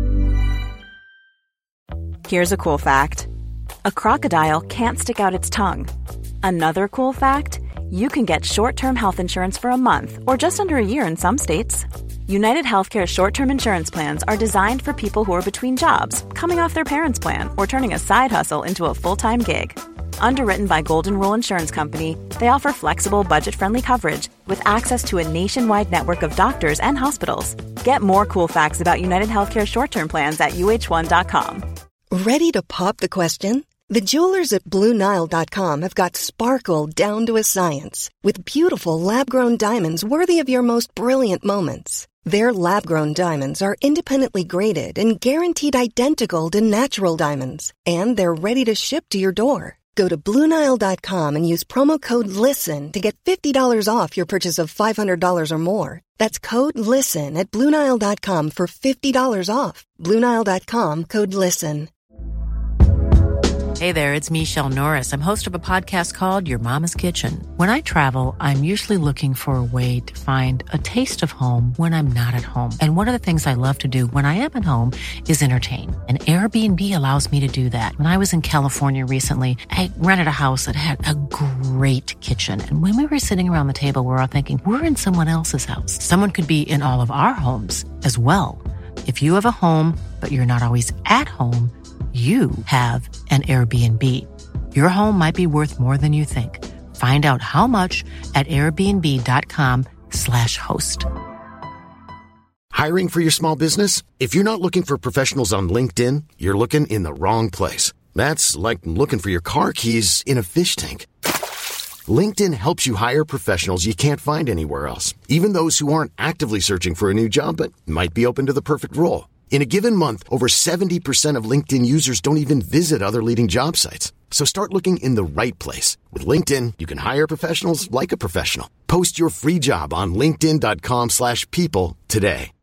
Here's a cool fact. A crocodile can't stick out its tongue. Another cool fact, you can get short-term health insurance for a month or just under a year in some states. United Healthcare short-term insurance plans are designed for people who are between jobs, coming off their parents' plan, or turning a side hustle into a full-time gig. Underwritten by Golden Rule Insurance Company, they offer flexible, budget-friendly coverage with access to a nationwide network of doctors and hospitals. Get more cool facts about United Healthcare short-term plans at U H one dot com. Ready to pop the question? The jewelers at Blue Nile dot com have got sparkle down to a science with beautiful lab-grown diamonds worthy of your most brilliant moments. Their lab-grown diamonds are independently graded and guaranteed identical to natural diamonds, and they're ready to ship to your door. Go to Blue Nile dot com and use promo code LISTEN to get fifty dollars off your purchase of five hundred dollars or more. That's code LISTEN at Blue Nile dot com for fifty dollars off. Blue Nile dot com, code LISTEN. Hey there, it's Michelle Norris. I'm host of a podcast called Your Mama's Kitchen. When I travel, I'm usually looking for a way to find a taste of home when I'm not at home. And one of the things I love to do when I am at home is entertain. And Airbnb allows me to do that. When I was in California recently, I rented a house that had a great kitchen. And when we were sitting around the table, we were all thinking, we're in someone else's house. Someone could be in all of our homes as well. If you have a home, but you're not always at home, you have an Airbnb. Your home might be worth more than you think. Find out how much at airbnb.com slash host. Hiring for your small business? If you're not looking for professionals on LinkedIn, you're looking in the wrong place. That's like looking for your car keys in a fish tank. LinkedIn helps you hire professionals you can't find anywhere else, even those who aren't actively searching for a new job but might be open to the perfect role. In a given month, over seventy percent of LinkedIn users don't even visit other leading job sites. So start looking in the right place. With LinkedIn, you can hire professionals like a professional. Post your free job on linkedin.com slash people today.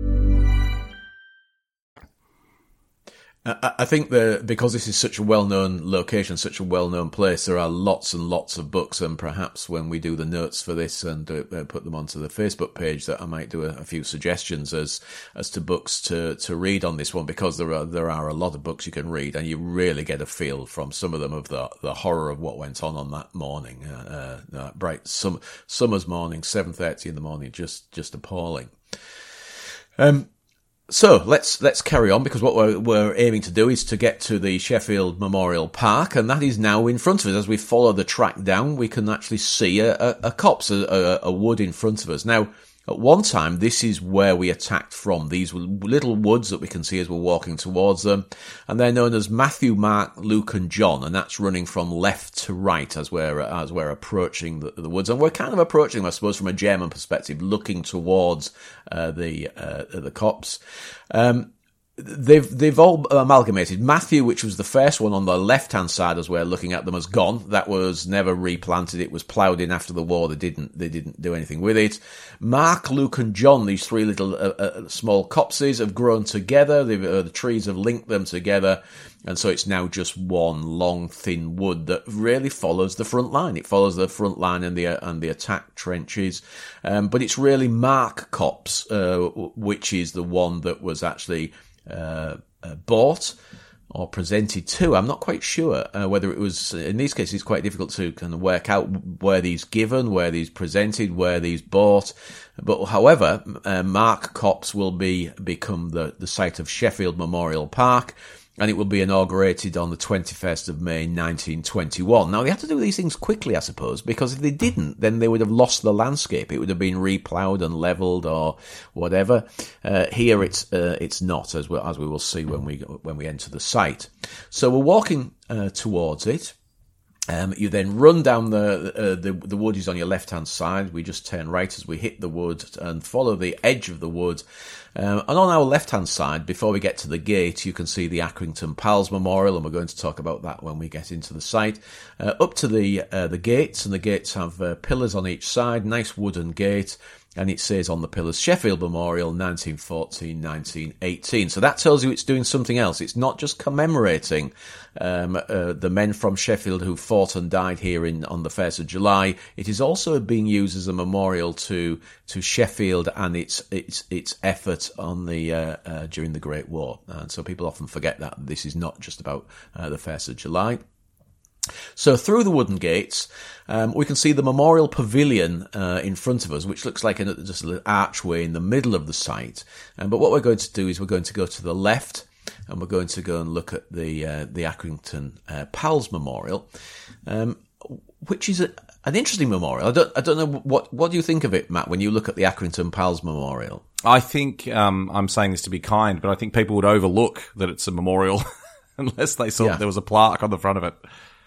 I think that because this is such a well-known location, such a well-known place, there are lots and lots of books, and perhaps when we do the notes for this and uh, put them onto the Facebook page, that I might do a, a few suggestions as as to books to, to read on this one, because there are there are a lot of books you can read, and you really get a feel from some of them of the the horror of what went on on that morning, uh, uh, uh, bright sum, summer's morning, seven thirty in the morning, just just appalling. Um. So let's let's carry on, because what we're, we're aiming to do is to get to the Sheffield Memorial Park, and that is now in front of us. As we follow the track down, we can actually see a, a, a copse, a, a, a wood in front of us. Now, at one time, this is where we attacked from. These were little woods that we can see as we're walking towards them, and they're known as Matthew, Mark, Luke, and John, and that's running from left to right as we're as we're approaching the, the woods. And we're kind of approaching them, I suppose, from a German perspective, looking towards uh, the uh, the copse. Um, They've they've all amalgamated. Matthew, which was the first one on the left-hand side as we're looking at them, has gone. That was never replanted. It was ploughed in after the war. They didn't they didn't do anything with it. Mark, Luke, and John, these three little uh, uh, small copses, have grown together. They've, uh, the trees have linked them together, and so it's now just one long, thin wood that really follows the front line. It follows the front line and the uh, and the attack trenches, um, but it's really Mark Copse, uh, which is the one that was actually Uh, uh, bought or presented to. I'm not quite sure uh, whether it was, in these cases, it's quite difficult to kind of work out where these given, where these presented, where these bought. But however, uh, Mark Copse will be become the, the site of Sheffield Memorial Park, and it will be inaugurated on the twenty-first of May nineteen twenty-one. Now, they had to do these things quickly, I suppose, because if they didn't, then they would have lost the landscape. It would have been reploughed and levelled or whatever. Uh, here, it's uh, it's not, as we, as we will see when we when we enter the site. So we're walking uh, towards it. Um, you then run down the, uh, the the wood is on your left hand side. We just turn right as we hit the wood and follow the edge of the wood. Um, and on our left hand side, before we get to the gate, you can see the Accrington Pals Memorial, and we're going to talk about that when we get into the site. Uh, up to the uh, the gates, and the gates have uh, pillars on each side, nice wooden gate. And it says on the pillars, Sheffield Memorial, nineteen fourteen to nineteen eighteen. So that tells you it's doing something else. It's not just commemorating um, uh, the men from Sheffield who fought and died here in on the first of July. It is also being used as a memorial to to Sheffield and its its its effort on the uh, uh, during the Great War. And so people often forget that this is not just about uh, the first of July. So through the wooden gates, um, we can see the memorial pavilion uh, in front of us, which looks like an, just an archway in the middle of the site. Um, but what we're going to do is we're going to go to the left, and we're going to go and look at the uh, the Accrington uh, Pals Memorial, um, which is a, an interesting memorial. I don't I don't know what what do you think of it, Matt, when you look at the Accrington Pals Memorial? I think um, I'm saying this to be kind, but I think people would overlook that it's a memorial unless they saw yeah. that there was a plaque on the front of it.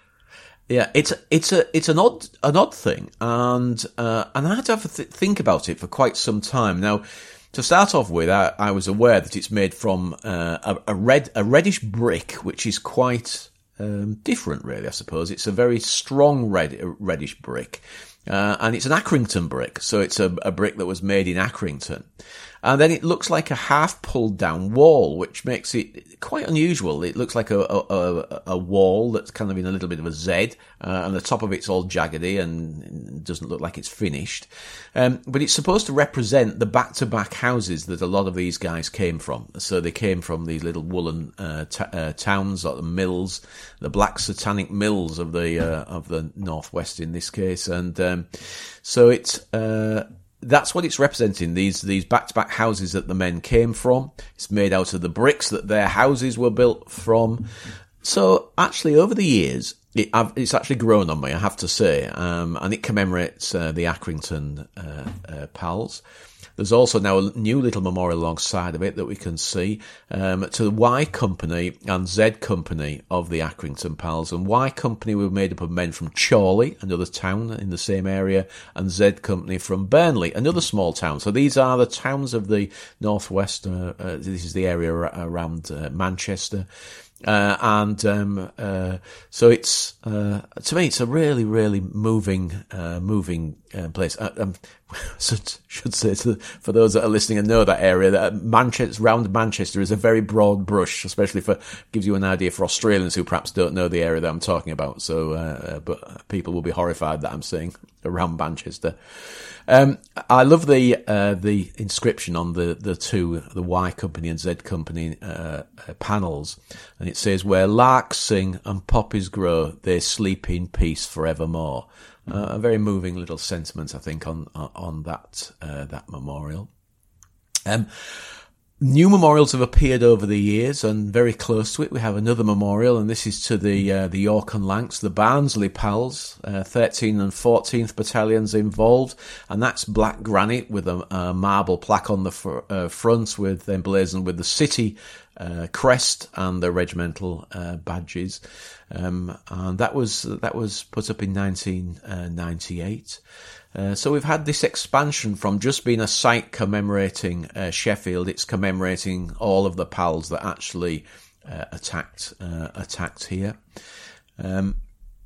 Yeah, it's it's a it's an odd an odd thing, and uh, and I had to have a th- think about it for quite some time. Now, to start off with, I, I was aware that it's made from uh, a, a red a reddish brick, which is quite um, different, really. I suppose it's a very strong red reddish brick, uh, and it's an Accrington brick, so it's a, a brick that was made in Accrington. And then it looks like a half pulled down wall, which makes it quite unusual. It looks like a, a, a wall that's kind of in a little bit of a Z, uh, and the top of it's all jaggedy and doesn't look like it's finished. Um, but it's supposed to represent the back-to-back houses that a lot of these guys came from. So they came from these little woolen uh, t- uh, towns, like the mills, the Black Satanic Mills of the uh, of the Northwest in this case. And um, so it's... Uh, That's what it's representing, these these back-to-back houses that the men came from. It's made out of the bricks that their houses were built from. So, actually, over the years, it, it's actually grown on me, I have to say, um, and it commemorates uh, the Accrington uh, uh, Pals. There's also now a new little memorial alongside of it that we can see um, to the Y Company and Z Company of the Accrington Pals. And Y Company were made up of men from Chorley, another town in the same area, and Z Company from Burnley, another small town. So these are the towns of the northwest. Uh, uh, this is the area around uh, Manchester. Uh, and um, uh, so it's uh, to me, it's a really, really moving, uh, moving uh, place. I, I should say to, for those that are listening and know that area, that Manchester, round Manchester, is a very broad brush, especially for gives you an idea for Australians who perhaps don't know the area that I'm talking about. So, uh, but people will be horrified that I'm saying around Manchester. Um, I love the uh, the inscription on the, the two, the Y Company and Z Company uh, uh, panels, and it says, "Where larks sing and poppies grow, they sleep in peace forevermore." Uh, a very moving little sentiment, I think, on on that uh, that memorial. Um, New memorials have appeared over the years, and very close to it we have another memorial, and this is to the uh, the York and Lancs, the Barnsley Pals, uh, thirteenth and fourteenth Battalions involved, and that's black granite with a, a marble plaque on the fr- uh, front with emblazoned with the city uh, crest and the regimental uh, badges, um, and that was that was put up in nineteen ninety-eight. Uh, so we've had this expansion from just being a site commemorating uh, Sheffield. It's commemorating all of the Pals that actually uh, attacked uh, attacked here. Um,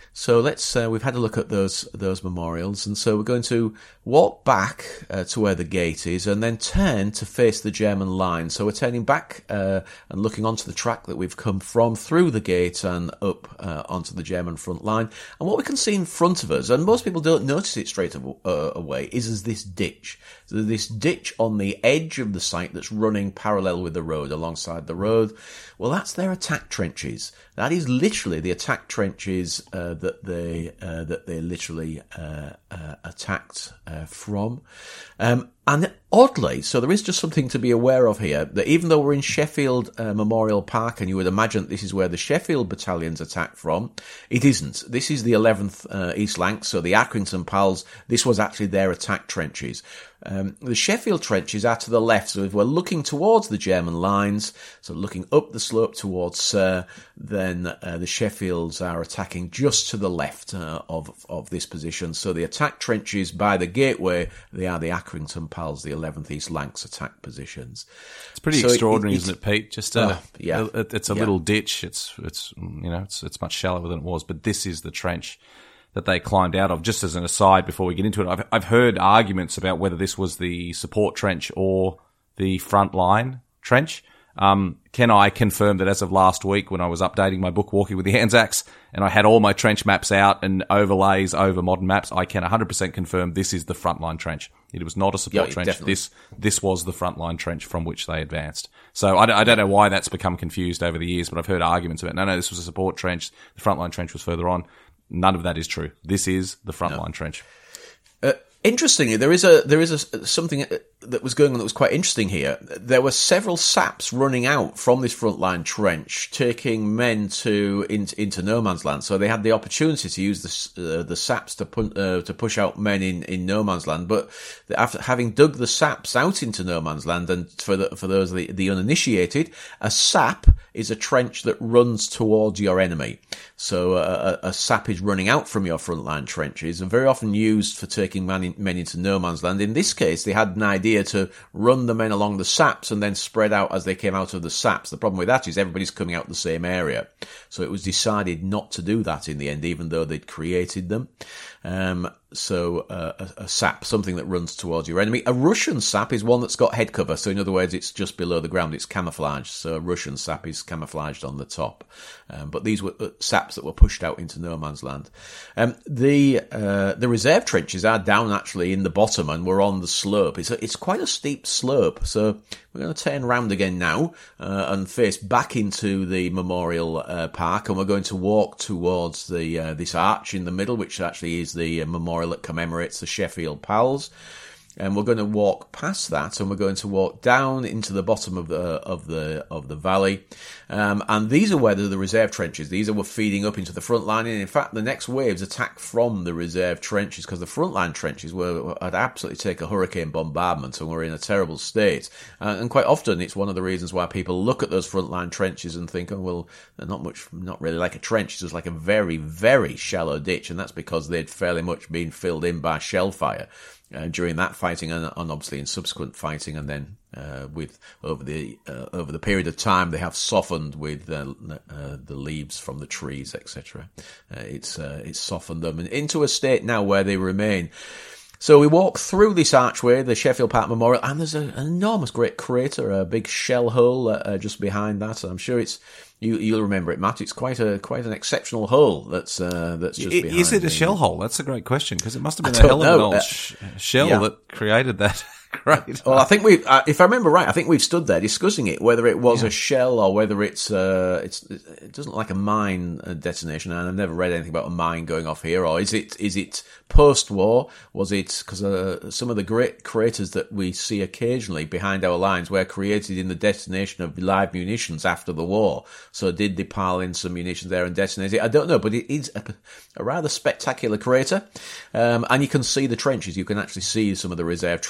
So let's, uh, we've had a look at those those memorials, and so we're going to walk back uh, to where the gate is and then turn to face the German line. So we're turning back uh, and looking onto the track that we've come from, through the gate and up uh, onto the German front line. And what we can see in front of us, and most people don't notice it straight uh, away, is, is this ditch. So this ditch on the edge of the site that's running parallel with the road, alongside the road. Well, that's their attack trenches. That is literally the attack trenches uh, that they uh, that they literally uh, uh, attacked uh, from. Um, and oddly, so there is just something to be aware of here, that even though we're in Sheffield uh, Memorial Park, and you would imagine this is where the Sheffield battalions attacked from, it isn't. This is the eleventh uh, East Lancs, so the Accrington Pals. This was actually their attack trenches. Um, the Sheffield trenches are to the left, so if we're looking towards the German lines, so looking up the slope towards Sir, then uh, the Sheffields are attacking just to the left uh, of of this position. So the attack trenches by the gateway, they are the Accrington Pals, the eleventh East Lancs attack positions. It's pretty so extraordinary, it, it, isn't it, Pete? Just uh, oh, yeah, it, it's a yeah. little ditch. It's it's you know it's it's much shallower than it was, but this is the trench that they climbed out of. Just as an aside, before we get into it, I've, I've heard arguments about whether this was the support trench or the front line trench. Um, can I confirm that as of last week, when I was updating my book, Walking with the Anzacs, and I had all my trench maps out and overlays over modern maps, I can one hundred percent confirm this is the frontline trench. It was not a support yeah, trench. Definitely. This this was the frontline trench from which they advanced. So I, I don't know why that's become confused over the years, but I've heard arguments about, no, no, this was a support trench. The frontline trench was further on. None of that is true. This is the frontline no. trench. Uh, interestingly, there is a there is a something that was going on that was quite interesting here. There were several saps running out from this frontline trench, taking men to into, into no man's land. So they had the opportunity to use the uh, the saps to put, uh, to push out men in, in no man's land. But after having dug the saps out into no man's land, and for the, for those the, the uninitiated, a sap is a trench that runs towards your enemy. So uh, a, a sap is running out from your frontline trenches, and very often used for taking men, in, men into no man's land. In this case, they had an idea to run the men along the saps and then spread out as they came out of the saps. The problem with that is everybody's coming out the same area. So it was decided not to do that in the end, even though they'd created them. Um, so uh, a, a sap, something that runs towards your enemy. A Russian sap is one that's got head cover. So in other words, it's just below the ground. It's camouflaged. So a Russian sap is camouflaged on the top. Um, but these were uh, saps that were pushed out into no man's land. Um, the uh, the reserve trenches are down actually in the bottom, and we're on the slope. It's a, it's quite a steep slope. So we're going to turn round again now uh, and face back into the memorial uh, park, and we're going to walk towards the uh, this arch in the middle, which actually is the uh, memorial that commemorates the Sheffield Pals. And we're going to walk past that, and we're going to walk down into the bottom of the of the of the valley. Um, and these are where the, the reserve trenches. These are were feeding up into the front line. And in fact, the next waves attack from the reserve trenches, because the front line trenches were had absolutely take a hurricane bombardment and were in a terrible state. Uh, and quite often, it's one of the reasons why people look at those front line trenches and think, oh well, they're not much, not really like a trench. It's just like a very very shallow ditch, and that's because they'd fairly much been filled in by shell fire. Uh, during that fighting, and, and obviously in subsequent fighting, and then uh, with over the uh, over the period of time, they have softened with uh, uh, the leaves from the trees, et cetera. Uh, it's uh, it's softened them into a state now where they remain. So we walk through this archway, the Sheffield Park Memorial, and there's a, an enormous great crater, a big shell hole uh, just behind that. I'm sure it's you. You'll remember it, Matt. It's quite a quite an exceptional hole that's uh, that's just it, behind. Is it a the, shell hole? That's a great question, because it must have been I a hell of an old uh, sh- shell yeah. that created that. Great. Well, I think we, uh, if I remember right, I think we've stood there discussing it, whether it was yeah. a shell or whether it's, uh, it's, it doesn't look like a mine detonation, and I've never read anything about a mine going off here, or is it, is it post-war? Was it, because uh, some of the great craters that we see occasionally behind our lines were created in the detonation of live munitions after the war. So did they pile in some munitions there and detonate it? I don't know, but it is a, a rather spectacular crater, um, and you can see the trenches. You can actually see some of the reserve trenches there.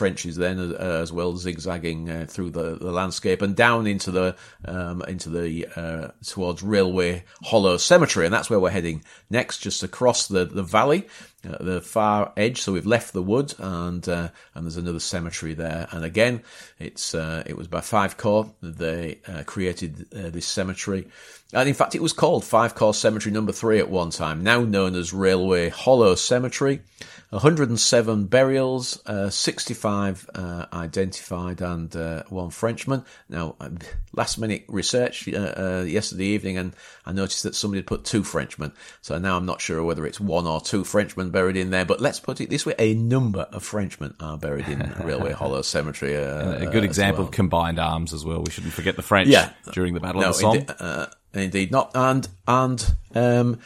then uh, as well, zigzagging uh, through the, the landscape and down into the um, into the uh, towards Railway Hollow Cemetery, and that's where we're heading next, just across the the valley, uh, the far edge. So we've left the wood, and uh, and there's another cemetery there. And again, it's uh, it was by Five Corps. They uh, created uh, this cemetery. And in fact, it was called Five Corps Cemetery Number Three at one time, now known as Railway Hollow Cemetery. one hundred seven burials, uh, sixty-five uh, identified, and uh, one Frenchman. Now, last minute research uh, uh, yesterday evening, and I noticed that somebody had put two Frenchmen. So now I'm not sure whether it's one or two Frenchmen buried in there, but let's put it this way: a number of Frenchmen are buried in Railway Hollow Cemetery. Uh, a good example well. of combined arms as well. We shouldn't forget the French yeah. during the Battle no, of the Somme. Indeed, uh, indeed not. And and um,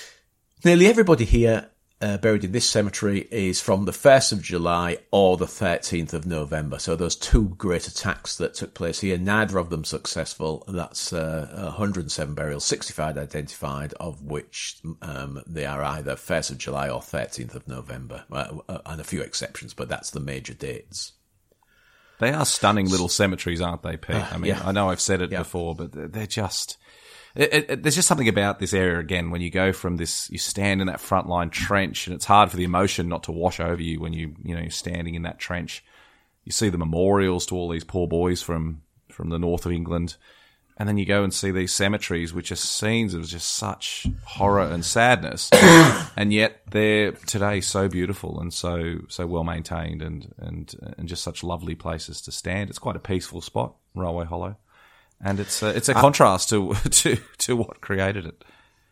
nearly everybody here Uh, buried in this cemetery is from the first of July or the thirteenth of November. So those two great attacks that took place here, neither of them successful. That's uh, one hundred seven burials, sixty-five identified, of which um, they are either first of July or thirteenth of November, uh, uh, and a few exceptions, but that's the major dates. They are stunning little cemeteries, aren't they, Pete? Uh, I mean, yeah. I know I've said it yeah. before, but they're just... It, it, there's just something about this area, again, when you go from this, you stand in that frontline trench, and it's hard for the emotion not to wash over you when you, you know, you're standing in that trench. You see the memorials to all these poor boys from, from the north of England, and then you go and see these cemeteries, which are scenes of just such horror and sadness, and yet they're today so beautiful and so, so well maintained, and, and, and just such lovely places to stand. It's quite a peaceful spot, Railway Hollow. And it's a, it's a contrast to to to what created it.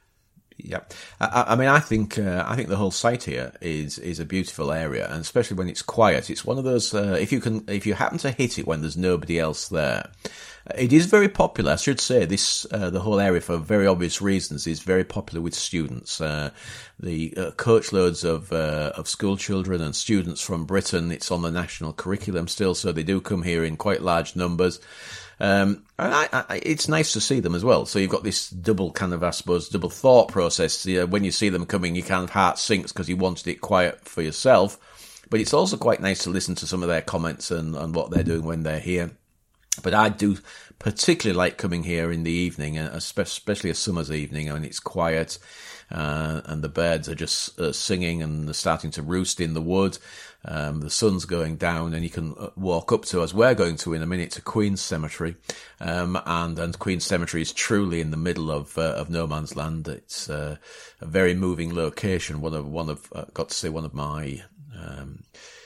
Yeah, I, I mean, I think uh, I think the whole site here is is a beautiful area, and especially when it's quiet. It's one of those uh, if you can if you happen to hit it when there's nobody else there. It is very popular. I should say this uh, the whole area, for very obvious reasons, is very popular with students. Uh, the uh, coachloads of uh, of school children and students from Britain. It's on the national curriculum still, so they do come here in quite large numbers. Um, and I, I, it's nice to see them as well. So you've got this double kind of, I suppose, double thought process. You know, when you see them coming, your kind of heart sinks because you wanted it quiet for yourself. But it's also quite nice to listen to some of their comments and, and what they're doing when they're here. But I do particularly like coming here in the evening, especially a summer's evening, when it's quiet uh, and the birds are just uh, singing and they're starting to roost in the wood. Um, the sun's going down, and you can walk up to, as we're going to in a minute, to Queen's Cemetery. Um, and, and Queen's Cemetery is truly in the middle of uh, of no man's land. It's uh, a very moving location. One of one of uh, got to say one of my um,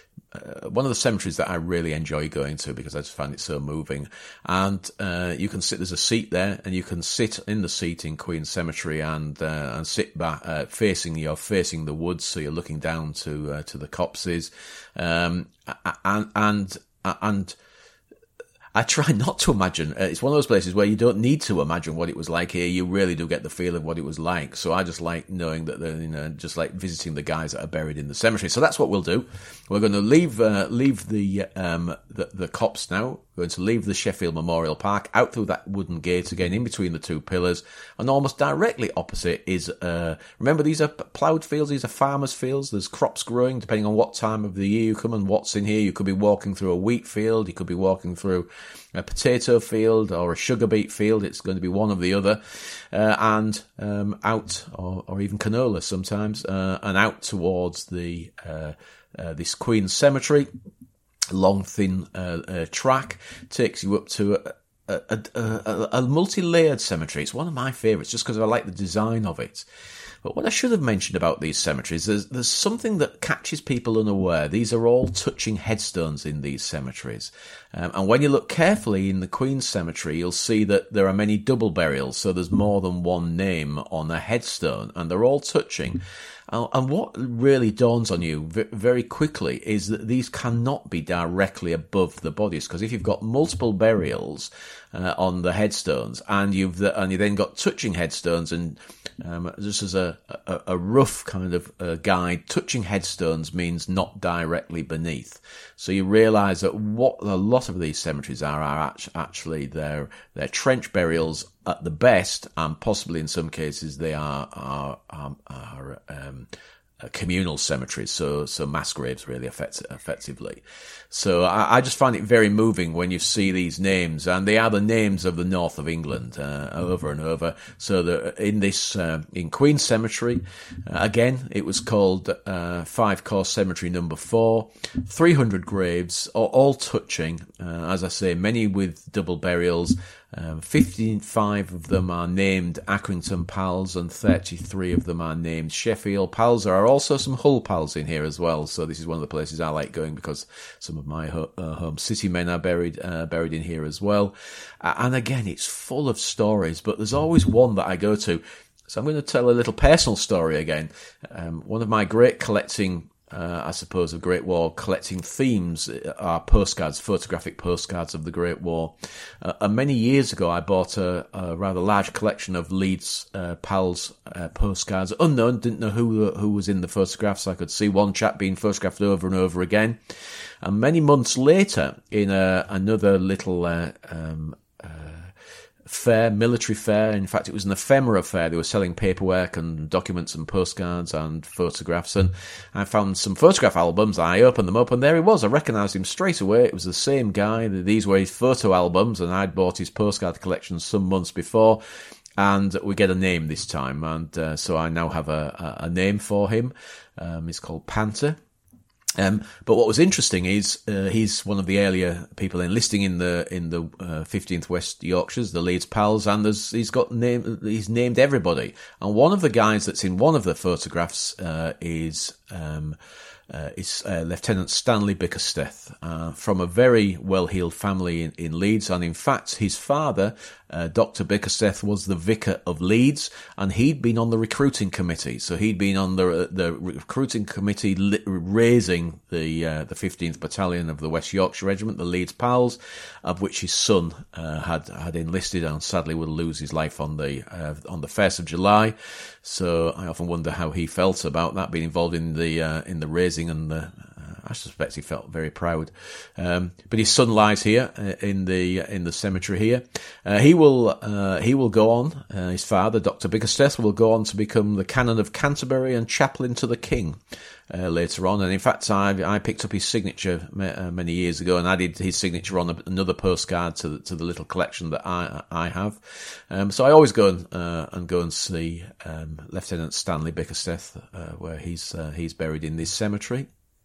Uh, one of the cemeteries that I really enjoy going to because I just find it so moving. And uh, you can sit, there's a seat there, and you can sit in the seat in Queen's Cemetery and uh, and sit back, uh, facing, you're facing the woods, so you're looking down to uh, to the copses. Um, and, and, and, I try not to imagine. Uh, it's one of those places where you don't need to imagine what it was like here. You really do get the feel of what it was like. So I just like knowing that they're, you know, just like visiting the guys that are buried in the cemetery. So that's what we'll do. We're going to leave, uh, leave the, um, the, the copse now. We're going to leave the Sheffield Memorial Park out through that wooden gate again, in between the two pillars, and almost directly opposite is, uh, remember these are ploughed fields, these are farmers' fields, there's crops growing, depending on what time of the year you come and what's in here. You could be walking through a wheat field, you could be walking through a potato field or a sugar beet field. It's going to be one or the other, uh, and, um, out, or, or even canola sometimes, uh, and out towards the, uh, uh, this Queen's Cemetery. Long, thin uh, uh, track takes you up to a, a, a, a, a multi-layered cemetery. It's one of my favourites just because I like the design of it. But what I should have mentioned about these cemeteries, there's, there's something that catches people unaware. These are all touching headstones in these cemeteries. Um, and when you look carefully in the Queen's Cemetery, you'll see that there are many double burials. So there's more than one name on a headstone, and they're all touching. And what really dawns on you very quickly is that these cannot be directly above the bodies, because if you've got multiple burials uh, on the headstones, and you've the, and you then got touching headstones, and um, just as a, a, a rough kind of uh, guide, touching headstones means not directly beneath. So you realise that what a lot of these cemeteries are are actually they're, they're trench burials at the best, and possibly in some cases they are are are, are um, communal cemeteries, so so mass graves really effect, effectively. So I, I just find it very moving when you see these names, and they are the names of the north of England uh, over and over. So the, in this uh, in Queen's Cemetery, uh, again it was called uh, Five Course Cemetery Number Four, three hundred graves, all, all touching. Uh, as I say, many with double burials. Um, fifty-five of them are named Accrington Pals, and thirty-three of them are named Sheffield Pals. There are also some Hull Pals in here as well, so this is one of the places I like going because some of my ho- uh, home city men are buried uh, buried in here as well. Uh, and again, it's full of stories, but there's always one that I go to. So I'm going to tell a little personal story again. Um, one of my great collecting Uh, I suppose, of Great War collecting themes are postcards, photographic postcards of the Great War. Uh, and many years ago, I bought a, a rather large collection of Leeds uh, Pals uh, postcards. Unknown, didn't know who who was in the photographs. I could see one chap being photographed over and over again. And many months later, in a, another little uh, um, fair, military fair. In fact, it was an ephemera fair. They were selling paperwork and documents and postcards and photographs. And I found some photograph albums. I opened them up, and there he was. I recognised him straight away. It was the same guy. These were his photo albums, and I'd bought his postcard collection some months before. And we get a name this time. And uh, so I now have a, a, a name for him. Um, he's called Panther. Um, but what was interesting is uh, he's one of the earlier people enlisting in the in the uh, fifteenth West Yorkshires, the Leeds Pals, and there's, he's got name he's named everybody. And one of the guys that's in one of the photographs uh, is um, uh, is uh, Lieutenant Stanley Bickersteth, uh, from a very well-heeled family in, in Leeds, and in fact his father, Uh, Doctor Bickersteth, was the vicar of Leeds, and he'd been on the recruiting committee. So he'd been on the the recruiting committee li- raising the uh, the fifteenth Battalion of the West Yorkshire Regiment, the Leeds Pals, of which his son uh, had had enlisted, and sadly would lose his life on the uh, on the first of July. So I often wonder how he felt about that, being involved in the uh, in the raising and the. I suspect he felt very proud. Um, but his son lies here uh, in the in the cemetery here. Uh, he will uh, he will go on. Uh, his father, Doctor Bickersteth, will go on to become the Canon of Canterbury and chaplain to the King uh, later on. And in fact, I I picked up his signature uh, many years ago and added his signature on a, another postcard to the, to the little collection that I I have. Um, so I always go and uh, and go and see um, Lieutenant Stanley Bickersteth, uh, where he's uh, he's buried in this cemetery.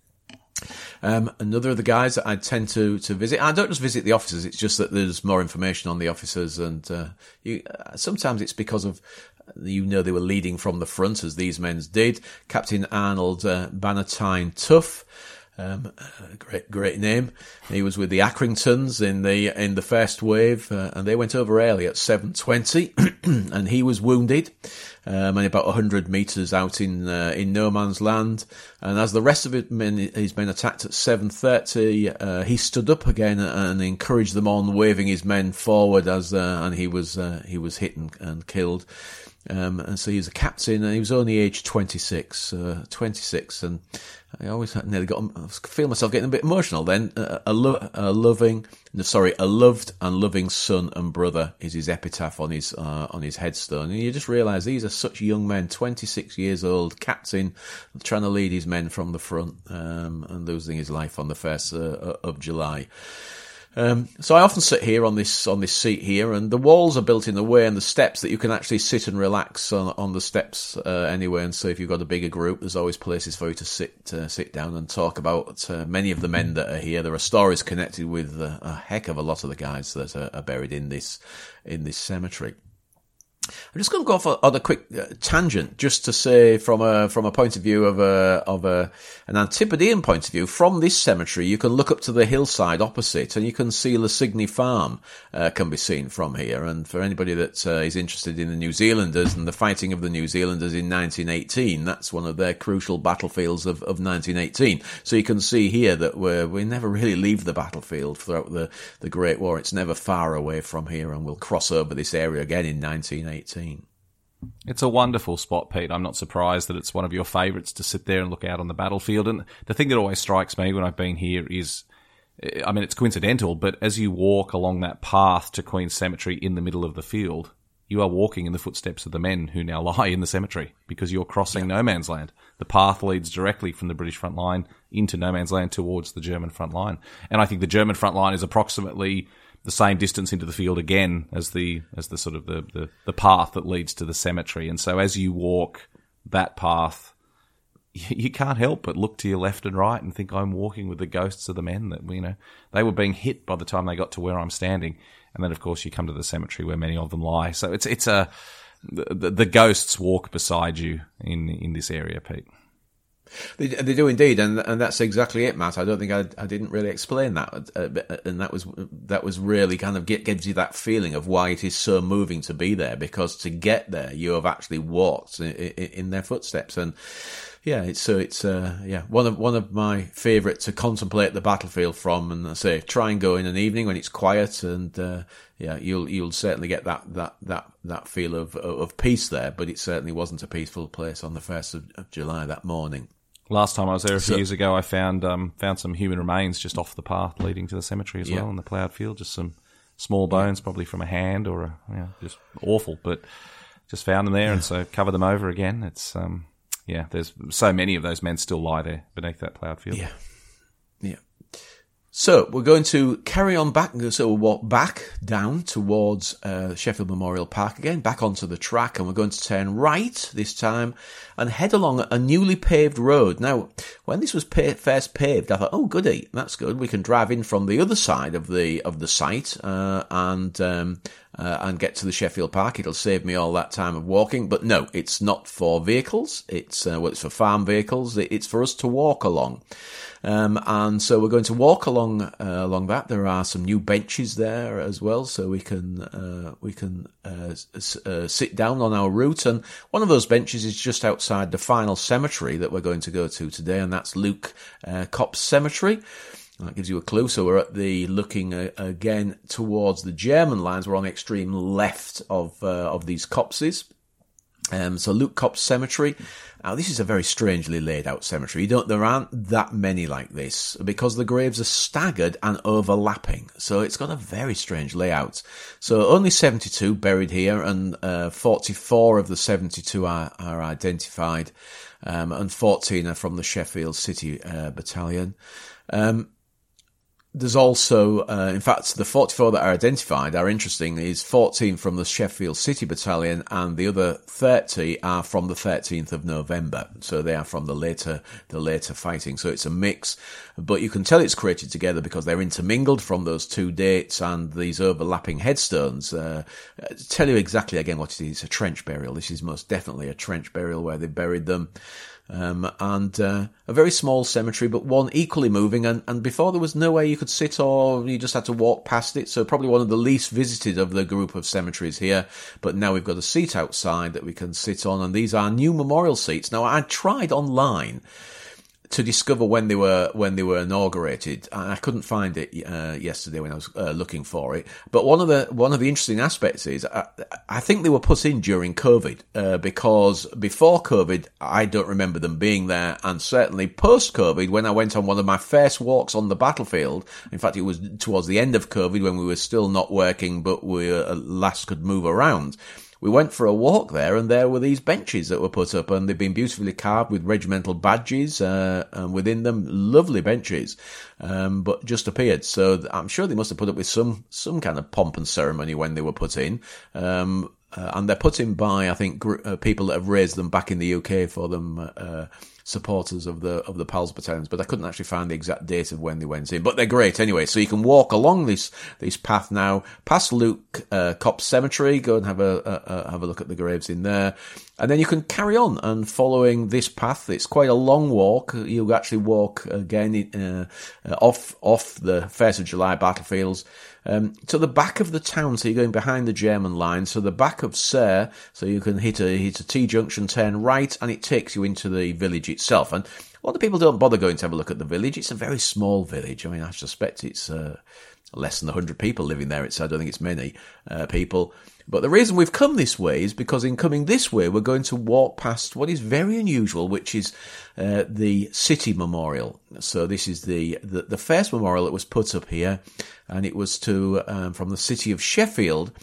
Um, another of the guys that I tend to, to visit, I don't just visit the officers, it's just that there's more information on the officers, and uh, you, uh, sometimes it's because of, you know, they were leading from the front, as these men did. Captain Arnold uh, Bannatyne Tough, um, uh, great great name. He was with the Accringtons in the in the first wave, uh, and they went over early at seven twenty, and he was wounded. Um, and about one hundred metres out in uh, in no man's land. And as the rest of his men, his men attacked at seven thirty, uh, he stood up again and encouraged them on, waving his men forward, as uh, and he was uh, he was hit and, and killed. Um, and so he was a captain, and he was only aged twenty-six, uh, twenty-six, and I always nearly got, I feel myself getting a bit emotional then. Uh, a, lo- a loving, no, sorry, a loved and loving son and brother is his epitaph on his, uh, on his headstone. And you just realise these are such young men, twenty-six years old, captain, trying to lead his men from the front, um, and losing his life on the first uh, of July. Um, so I often sit here on this on this seat here, and the walls are built in a way, and the steps that you can actually sit and relax on, on the steps uh, anyway. And so if you've got a bigger group, there's always places for you to sit uh, sit down and talk about uh, many of the men that are here. There are stories connected with uh, a heck of a lot of the guys that are, are buried in this in this cemetery. I'm just going to go off on a quick uh, tangent, just to say, from a from a point of view of a of a an Antipodean point of view, from this cemetery you can look up to the hillside opposite, and you can see Lassigny Farm uh, can be seen from here. And for anybody that uh, is interested in the New Zealanders and the fighting of the New Zealanders in nineteen eighteen, that's one of their crucial battlefields of, of nineteen eighteen. So you can see here that we we never really leave the battlefield throughout the the Great War. It's never far away from here, and we'll cross over this area again in nineteen eighteen. It's a wonderful spot, Pete. I'm not surprised that it's one of your favourites to sit there and look out on the battlefield. And the thing that always strikes me when I've been here is, I mean, it's coincidental, but as you walk along that path to Queen's Cemetery in the middle of the field, you are walking in the footsteps of the men who now lie in the cemetery, because you're crossing no man's land. The path leads directly from the British front line into no man's land towards the German front line. And I think the German front line is approximately the same distance into the field again as the as the sort of the, the, the path that leads to the cemetery. And so as you walk that path, you can't help but look to your left and right and think, I'm walking with the ghosts of the men that, you know, they were being hit by the time they got to where I'm standing. And then, of course, you come to the cemetery where many of them lie. So it's it's a the, the ghosts walk beside you in in this area, Pete. They, they do indeed, and and that's exactly it, Matt. I don't think I, I didn't really explain that, uh, and that was that was really kind of get, gives you that feeling of why it is so moving to be there, because to get there, you have actually walked in, in, in their footsteps, and yeah, it's so it's uh, yeah one of one of my favourite to contemplate the battlefield from, and I say try and go in an evening when it's quiet, and uh, yeah, you'll you'll certainly get that that that that feel of of peace there, but it certainly wasn't a peaceful place on the first of, of July that morning. Last time I was there a few so, years ago, I found um, found some human remains just off the path leading to the cemetery as yeah. well in the ploughed field. Just some small bones, probably from a hand or a, you know, just awful. But just found them there, yeah. and so covered them over again. It's um, yeah, there's so many of those men still lie there beneath that ploughed field. Yeah, yeah. So we're going to carry on back, so we'll walk back down towards uh, Sheffield Memorial Park again, back onto the track, and we're going to turn right this time and head along a newly paved road. Now, when this was pa- first paved, I thought, oh, goody, that's good. We can drive in from the other side of the of the site uh, and um, uh, and get to the Sheffield Park. It'll save me all that time of walking. But no, it's not for vehicles. It's uh, well, it's for farm vehicles. It's for us to walk along. Um, and so we're going to walk along uh, along that. There are some new benches there as well, so we can uh, we can uh, s- uh, sit down on our route. And one of those benches is just outside the final cemetery that we're going to go to today, and that's Luke uh, Copse Cemetery. That gives you a clue. So we're at the looking uh, again towards the German lines. We're on the extreme left of uh, of these copses. Um, so Luke Copse Cemetery. Now, this is a very strangely laid out cemetery. You don't, there aren't that many like this because the graves are staggered and overlapping. So it's got a very strange layout. So only seventy-two buried here, and uh, forty-four of the seventy-two are, are identified, um, and fourteen are from the Sheffield City uh, Battalion. Um, There's also, uh, in fact, the forty-four that are identified are interesting. Is fourteen from the Sheffield City Battalion, and the other thirty are from the thirteenth of November. So they are from the later, the later fighting. So it's a mix, but you can tell it's created together because they're intermingled from those two dates and these overlapping headstones. Uh, tell you exactly again what it is. It's a trench burial. This is most definitely a trench burial where they buried them. Um, and uh, a very small cemetery, but one equally moving, and, and before there was nowhere you could sit, or you just had to walk past it, so probably one of the least visited of the group of cemeteries here, but now we've got a seat outside that we can sit on, and these are new memorial seats. Now, I tried online to discover when they were when they were inaugurated, and I couldn't find it uh, yesterday when I was uh, looking for it. But one of the one of the interesting aspects is I, I think they were put in during COVID, uh, because before COVID I don't remember them being there, and certainly post COVID when I went on one of my first walks on the battlefield. In fact, it was towards the end of COVID when we were still not working, but we uh, last could move around. We went for a walk there, and there were these benches that were put up, and they've been beautifully carved with regimental badges, uh, and within them, lovely benches, um, but just appeared. So I'm sure they must have put up with some, some kind of pomp and ceremony when they were put in. Um, uh, and they're put in by, I think, gr- uh, people that have raised them back in the U K for them, uh, supporters of the of the Pals battalions, but I couldn't actually find the exact date of when they went in. But they're great anyway. So you can walk along this this path now, past Luke uh, Copse Cemetery, go and have a, a, a have a look at the graves in there, and then you can carry on and following this path. It's quite a long walk. You actually walk again uh, uh, off off the first of July battlefields. Um, to the back of the town, so you're going behind the German line, so the back of Serres, so you can hit a hit a T-junction, turn right, and it takes you into the village itself. And a lot of people don't bother going to have a look at the village. It's a very small village. I mean, I suspect it's uh, less than one hundred people living there. It's I don't think it's many uh, people. But the reason we've come this way is because in coming this way, we're going to walk past what is very unusual, which is uh, the City Memorial. So this is the, the, the first memorial that was put up here, and it was to um, from the city of Sheffield.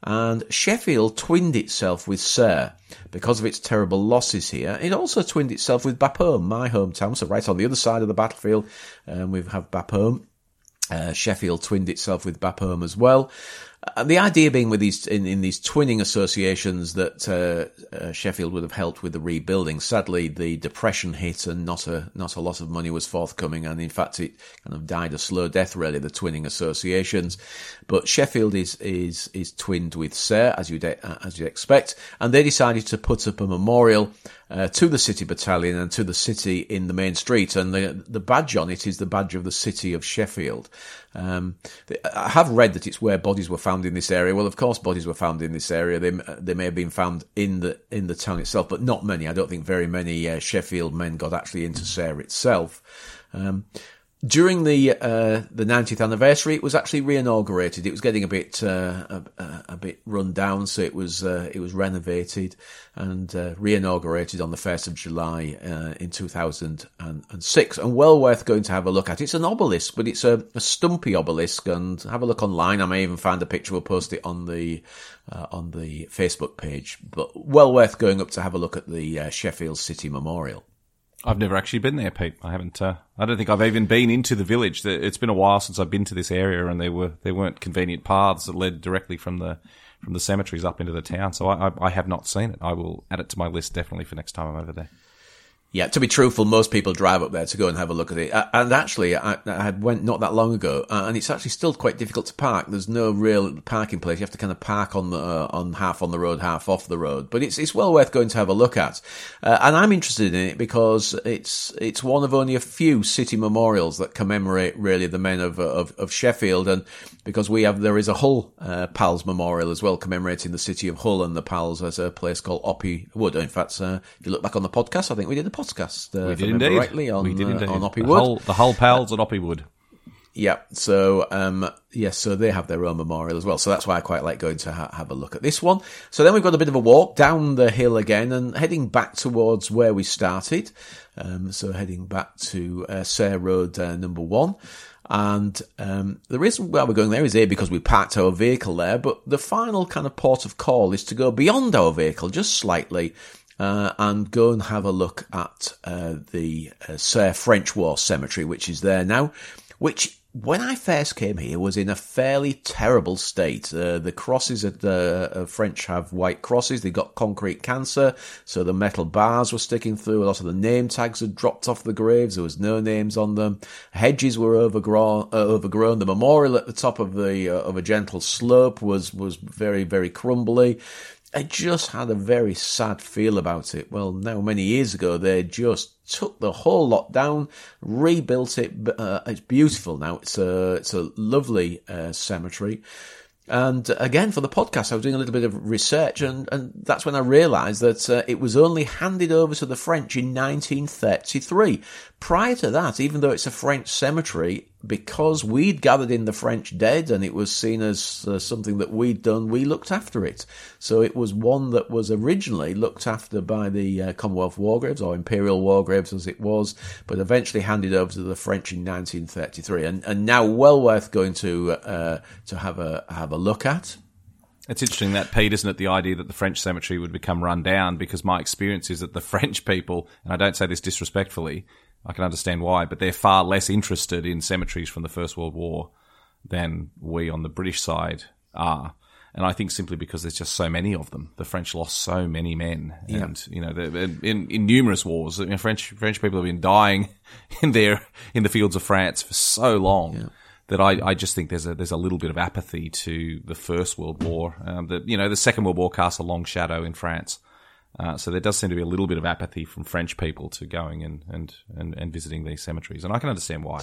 And Sheffield twinned itself with Serres because of its terrible losses here. It also twinned itself with Bapaume, my hometown, so right on the other side of the battlefield. Um, we have Bapaume. Uh, Sheffield twinned itself with Bapaume as well. And the idea being with these in, in these twinning associations that uh, uh, Sheffield would have helped with the rebuilding. Sadly, the depression hit, and not a not a lot of money was forthcoming, and in fact, it kind of died a slow death. Really, the twinning associations. But Sheffield is is is twinned with Serres, as you uh, as you expect, and they decided to put up a memorial uh, to the City Battalion and to the city in the main street, and the the badge on it is the badge of the city of Sheffield. Um, I have read that it's where bodies were found in this area. Well, of course, bodies were found in this area. They they may have been found in the in the town itself, but not many. I don't think very many uh, Sheffield men got actually into Serres itself. Um, During the uh, the ninetieth anniversary, it was actually re-inaugurated. It was getting a bit uh, a, a bit run down, so it was uh, it was renovated and uh, re-inaugurated on the first of July uh, in two thousand six, and well worth going to have a look at. It's an obelisk, but it's a, a stumpy obelisk, and have a look online. I may even find a picture. We'll post it on the uh, on the Facebook page. But well worth going up to have a look at the uh, Sheffield City Memorial. I've never actually been there, Pete. I haven't. Uh, I don't think I've even been into the village. It's been a while since I've been to this area, and there were there weren't convenient paths that led directly from the from the cemeteries up into the town. So I, I, I have not seen it. I will add it to my list definitely for next time I'm over there. Yeah, to be truthful, most people drive up there to go and have a look at it. And actually, I, I went not that long ago, and it's actually still quite difficult to park. There's no real parking place. You have to kind of park on the uh, on half on the road, half off the road. But it's it's well worth going to have a look at. Uh, and I'm interested in it because it's it's one of only a few city memorials that commemorate really the men of of, of Sheffield, and because we have there is a Hull uh, Pals Memorial as well, commemorating the city of Hull and the Pals as a place called Oppy Wood. In fact, uh, if you look back on the podcast, I think we did a podcast. Podcast, uh, we did indeed. Rightly, on, we did indeed. Uh, on Oppy the Wood. Whole, the Hull Pals at Oppy Wood. Yeah, so, um, yes, so they have their own memorial as well. So that's why I quite like going to ha- have a look at this one. So then we've got a bit of a walk down the hill again and heading back towards where we started. Um, so heading back to uh, Serres Road uh, number one. And um, the reason why we're going there is A, because we parked our vehicle there, but the final kind of port of call is to go beyond our vehicle just slightly Uh, and go and have a look at uh, the uh, Serres French War Cemetery, which is there now, which, when I first came here, was in a fairly terrible state. Uh, the crosses at the uh, French have white crosses. They got concrete cancer, so the metal bars were sticking through. A lot of the name tags had dropped off the graves. There was no names on them. Hedges were overgrown. Uh, overgrown. The memorial at the top of the uh, of a gentle slope was was very very crumbly. It just had a very sad feel about it. Well, now many years ago, they just took the whole lot down, rebuilt it. Uh, it's beautiful now. It's a it's a lovely uh, cemetery. And again, for the podcast, I was doing a little bit of research, and, and that's when I realised that uh, it was only handed over to the French in nineteen thirty-three. Prior to that, even though it's a French cemetery, because we'd gathered in the French dead and it was seen as uh, something that we'd done, we looked after it. So it was one that was originally looked after by the uh, Commonwealth War Graves, or Imperial War Graves as it was, but eventually handed over to the French in nineteen thirty-three, and, and now well worth going to uh, to have a have a look at. It's interesting that, Pete, isn't it, the idea that the French cemetery would become run down, because my experience is that the French people, and I don't say this disrespectfully, I can understand why, but they're far less interested in cemeteries from the First World War than we on the British side are. And I think simply because there's just so many of them. The French lost so many men. Yeah. And, you know, in, in numerous wars, you know, French French people have been dying in their, in the fields of France for so long. Yeah. That I, I just think there's a there's a little bit of apathy to the First World War. Um, that you know the Second World War cast a long shadow in France, uh, so there does seem to be a little bit of apathy from French people to going and and, and, and visiting these cemeteries, and I can understand why.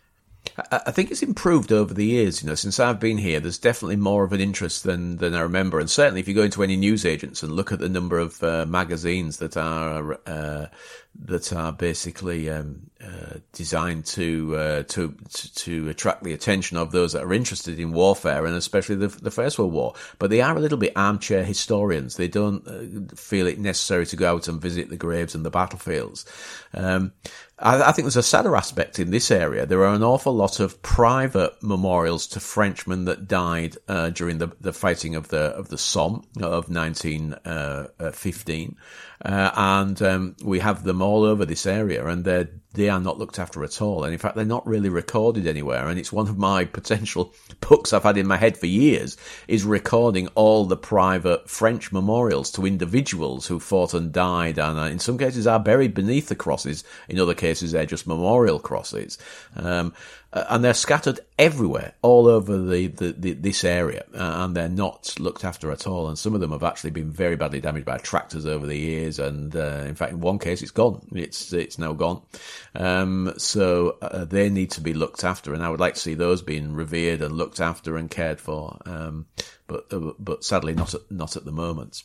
I think it's improved over the years. You know, since I've been here, there's definitely more of an interest than than I remember. And certainly, if you go into any newsagents and look at the number of uh, magazines that are uh, that are basically um, uh, designed to, uh, to to to attract the attention of those that are interested in warfare, and especially the, the First World War. But they are a little bit armchair historians. They don't uh, feel it necessary to go out and visit the graves and the battlefields. Um, I, I think there's a sadder aspect in this area. There are an awful lot of private memorials to Frenchmen that died uh, during the, the fighting of the of the Somme of nineteen fifteen, uh, and um, we have them all over this area, and they they are not looked after at all. And in fact, they're not really recorded anywhere. And it's one of my potential books I've had in my head for years, is recording all the private French memorials to individuals who fought and died, and uh, in some cases are buried beneath the crosses. In other cases, they're just memorial crosses. Um, and they're scattered everywhere, all over the, the, the this area, uh, and they're not looked after at all. And some of them have actually been very badly damaged by tractors over the years. And uh, in fact, in one case, it's gone. It's it's now gone. Um, so uh, they need to be looked after, and I would like to see those being revered and looked after and cared for. Um, but uh, but sadly, not at, not at the moment.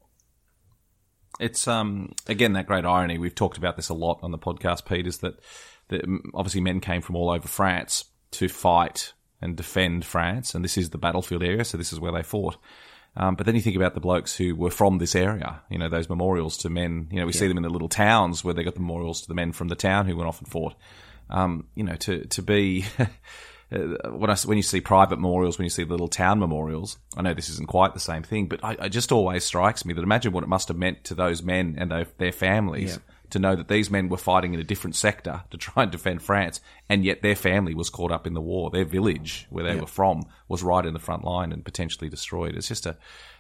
It's um again that great irony. We've talked about this a lot on the podcast, Pete, is that, that obviously men came from all over France to fight and defend France, and this is the battlefield area, so this is where they fought. Um, but then you think about the blokes who were from this area, you know, those memorials to men. You know, we yeah. see them in the little towns where they got the memorials to the men from the town who went off and fought. Um, you know, to to be when I when you see private memorials, when you see little town memorials, I know this isn't quite the same thing, but I, it just always strikes me that imagine what it must have meant to those men and their, their families. Yeah. To know that these men were fighting in a different sector to try and defend France, and yet their family was caught up in the war. Their village, where they yeah. were from, was right in the front line and potentially destroyed. It's just a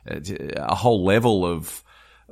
a whole level of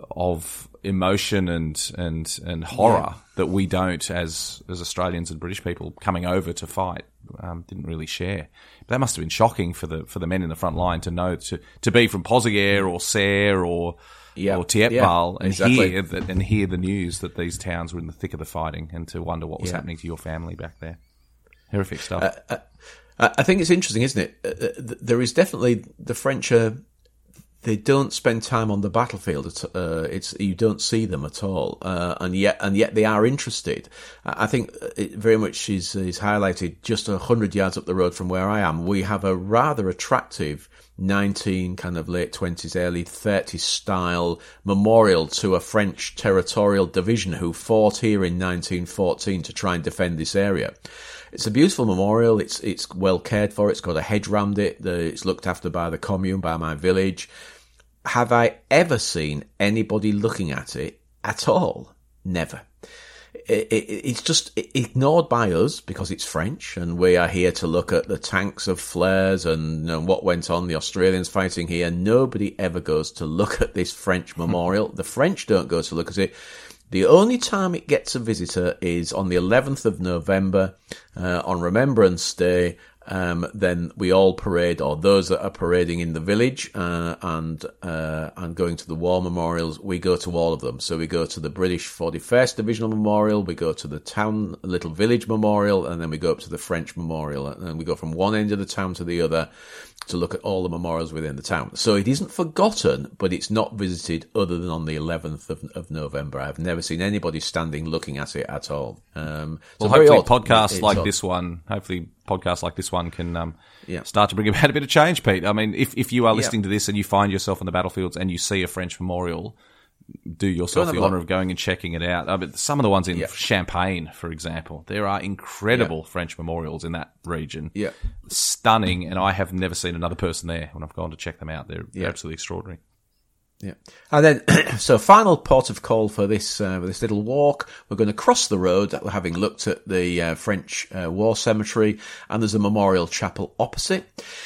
of emotion and and and horror yeah. that we don't, as as Australians and British people coming over to fight, um, didn't really share. But that must have been shocking for the for the men in the front line to know to to be from Pozieres or Serres or. Yeah, or Thiepval, yeah, and exactly. hear that, and hear the news that these towns were in the thick of the fighting, and to wonder what was yeah. happening to your family back there. Horrific stuff. Uh, uh, I think it's interesting, isn't it? Uh, there is definitely the French. Uh, they don't spend time on the battlefield. At, uh, it's you don't see them at all, uh, and yet and yet they are interested. I think it very much is is highlighted just a hundred yards up the road from where I am. We have a rather attractive nineteen kind of late twenties, early thirties style memorial to a French territorial division who fought here in nineteen fourteen to try and defend this area. It's a beautiful memorial. It's it's well cared for. It's got a hedge round it. The, it's looked after by the commune, by my village. Have I ever seen anybody looking at it at all? Never. It, it, it's just ignored by us because it's French, and we are here to look at the tanks of flares and, you know, what went on, the Australians fighting here. Nobody ever goes to look at this French memorial. The French don't go to look at it. The only time it gets a visitor is on the eleventh of November, uh, on Remembrance Day. Um, then we all parade, or those that are parading in the village, uh, and, uh, and going to the war memorials, we go to all of them. So we go to the British forty-first Divisional Memorial, we go to the town, little village memorial, and then we go up to the French memorial. And we go from one end of the town to the other to look at all the memorials within the town. So it isn't forgotten, but it's not visited other than on the eleventh of, of November. I've never seen anybody standing looking at it at all. Um, well, hopefully podcasts like odd. this one, hopefully podcasts like this one can um, yeah. start to bring about a bit of change, Pete. I mean, if, if you are listening yeah. to this and you find yourself on the battlefields and you see a French memorial, do yourself the honour of going and checking it out. I mean, some of the ones in yeah. Champagne, for example, there are incredible yeah. French memorials in that region. Yeah. Stunning, and I have never seen another person there when I've gone to check them out. They're, yeah. they're absolutely extraordinary. Yeah. And then, so final port of call for this, uh, for this little walk. We're going to cross the road, having looked at the uh, French uh, war cemetery, and there's a memorial chapel opposite.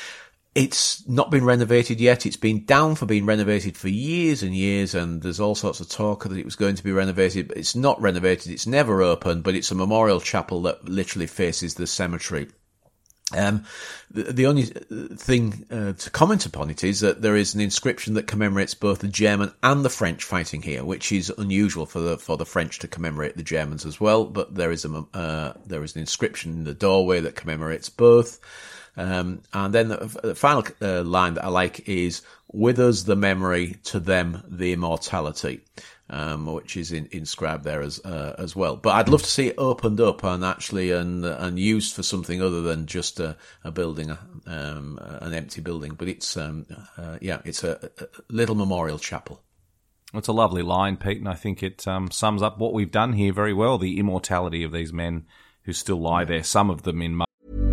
It's not been renovated yet. It's been down for being renovated for years and years, and there's all sorts of talk that it was going to be renovated, but it's not renovated. It's never open, but it's a memorial chapel that literally faces the cemetery. Um, the, the only thing uh, to comment upon it is that there is an inscription that commemorates both the German and the French fighting here, which is unusual for the for the French to commemorate the Germans as well. But there is a uh, there is an inscription in the doorway that commemorates both. Um, and then the, the final uh, line that I like is, "With us the memory, to them the immortality," um, which is in, inscribed there as uh, as well. But I'd love to see it opened up and actually and and used for something other than just a, a building, um, an empty building. But it's um, uh, yeah, it's a, a little memorial chapel. It's a lovely line, Pete, and I think it um, sums up what we've done here very well, the immortality of these men who still lie there, some of them in...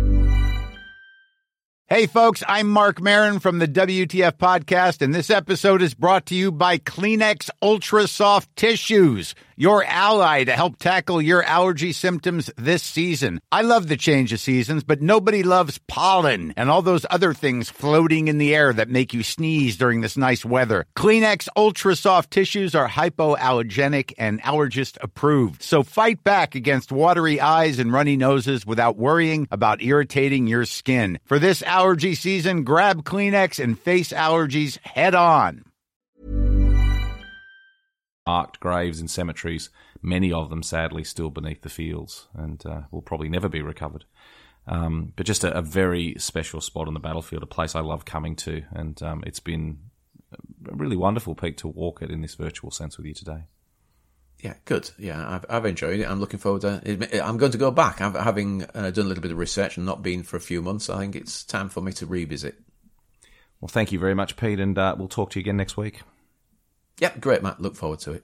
Hey, folks, I'm Mark Maron from the W T F Podcast, and this episode is brought to you by Kleenex Ultra Soft Tissues, your ally to help tackle your allergy symptoms this season. I love the change of seasons, but nobody loves pollen and all those other things floating in the air that make you sneeze during this nice weather. Kleenex Ultra Soft Tissues are hypoallergenic and allergist approved, so fight back against watery eyes and runny noses without worrying about irritating your skin. For this allergy season, grab Kleenex and face allergies head on. Marked graves in cemeteries, many of them sadly still beneath the fields, and uh, will probably never be recovered. Um, but just a, a very special spot on the battlefield, a place I love coming to, and um, it's been really wonderful, Pete, to walk it in this virtual sense with you today. Yeah, good. Yeah, I've, I've enjoyed it. I'm looking forward to it. I'm going to go back. I've, having uh, done a little bit of research and not been for a few months, I think it's time for me to revisit. Well, thank you very much, Pete, and uh, we'll talk to you again next week. Yeah, great, Matt. Look forward to it.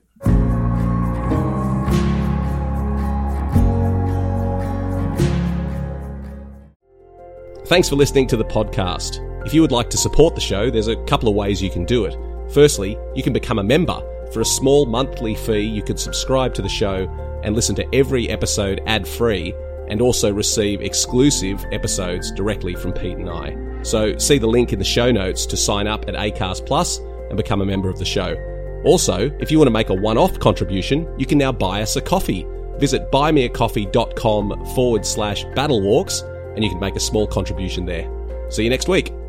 Thanks for listening to the podcast. If you would like to support the show, there's a couple of ways you can do it. Firstly, you can become a member. For a small monthly fee, you can subscribe to the show and listen to every episode ad-free, and also receive exclusive episodes directly from Pete and I. So see the link in the show notes to sign up at Acast Plus and become a member of the show. Also, if you want to make a one-off contribution, you can now buy us a coffee. Visit buymeacoffee.com forward slash battlewalks, and you can make a small contribution there. See you next week.